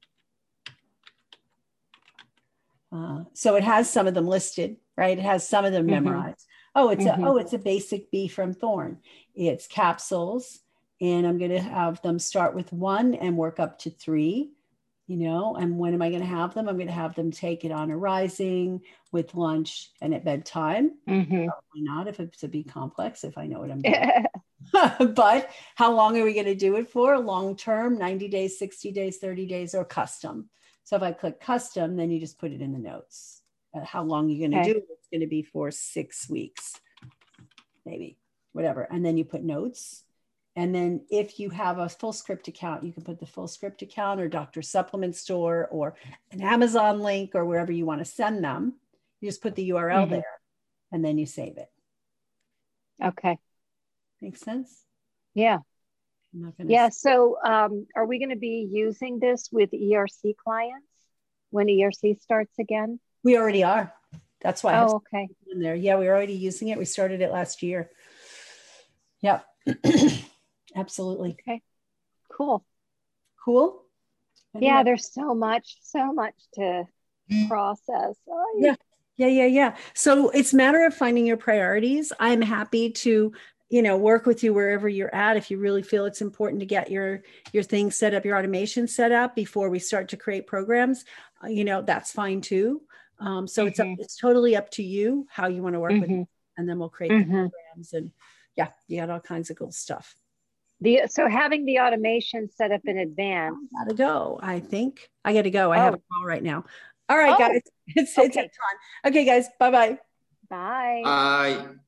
Uh, so it has some of them listed, right? It has some of them mm-hmm. memorized. Oh, it's mm-hmm. a, oh, it's a basic B from Thorne. It's capsules. And I'm going to have them start with one and work up to three, you know, and when am I going to have them? I'm going to have them take it on a rising, with lunch, and at bedtime. Mm-hmm. Probably not if it's a B complex, if I know what I'm doing. But how long are we going to do it for? Long term, ninety days, sixty days, thirty days, or custom. So if I click custom, then you just put it in the notes. Uh, how long you're going to okay. do it. It's going to be for six weeks, maybe, whatever. And then you put notes. And then if you have a full script account, you can put the full script account or Doctor Supplement Store or an Amazon link or wherever you want to send them. You just put the U R L mm-hmm. there and then you save it. Okay. Makes sense? Yeah. I'm not gonna yeah. So um, are we going to be using this with E R C clients when E R C starts again? We already are. That's why I have oh, okay. in there. Yeah, we're already using it. We started it last year. Yep. Absolutely. Okay. Cool. Cool. Anyway. Yeah, there's so much, so much to process. Oh, yeah. Yeah, yeah, yeah. So it's a matter of finding your priorities. I'm happy to, you know, work with you wherever you're at. If you really feel it's important to get your, your things set up, your automation set up before we start to create programs, uh, you know, that's fine too. Um, so mm-hmm. it's, up, it's totally up to you how you want to work mm-hmm. with it. And then we'll create mm-hmm. the programs and yeah, you got all kinds of cool stuff. The, so having the automation set up in advance. I gotta go. I think I gotta go. I oh. have a call right now. All right, oh. guys. It's, okay. it's time. Okay, guys. Bye-bye. Bye. Bye.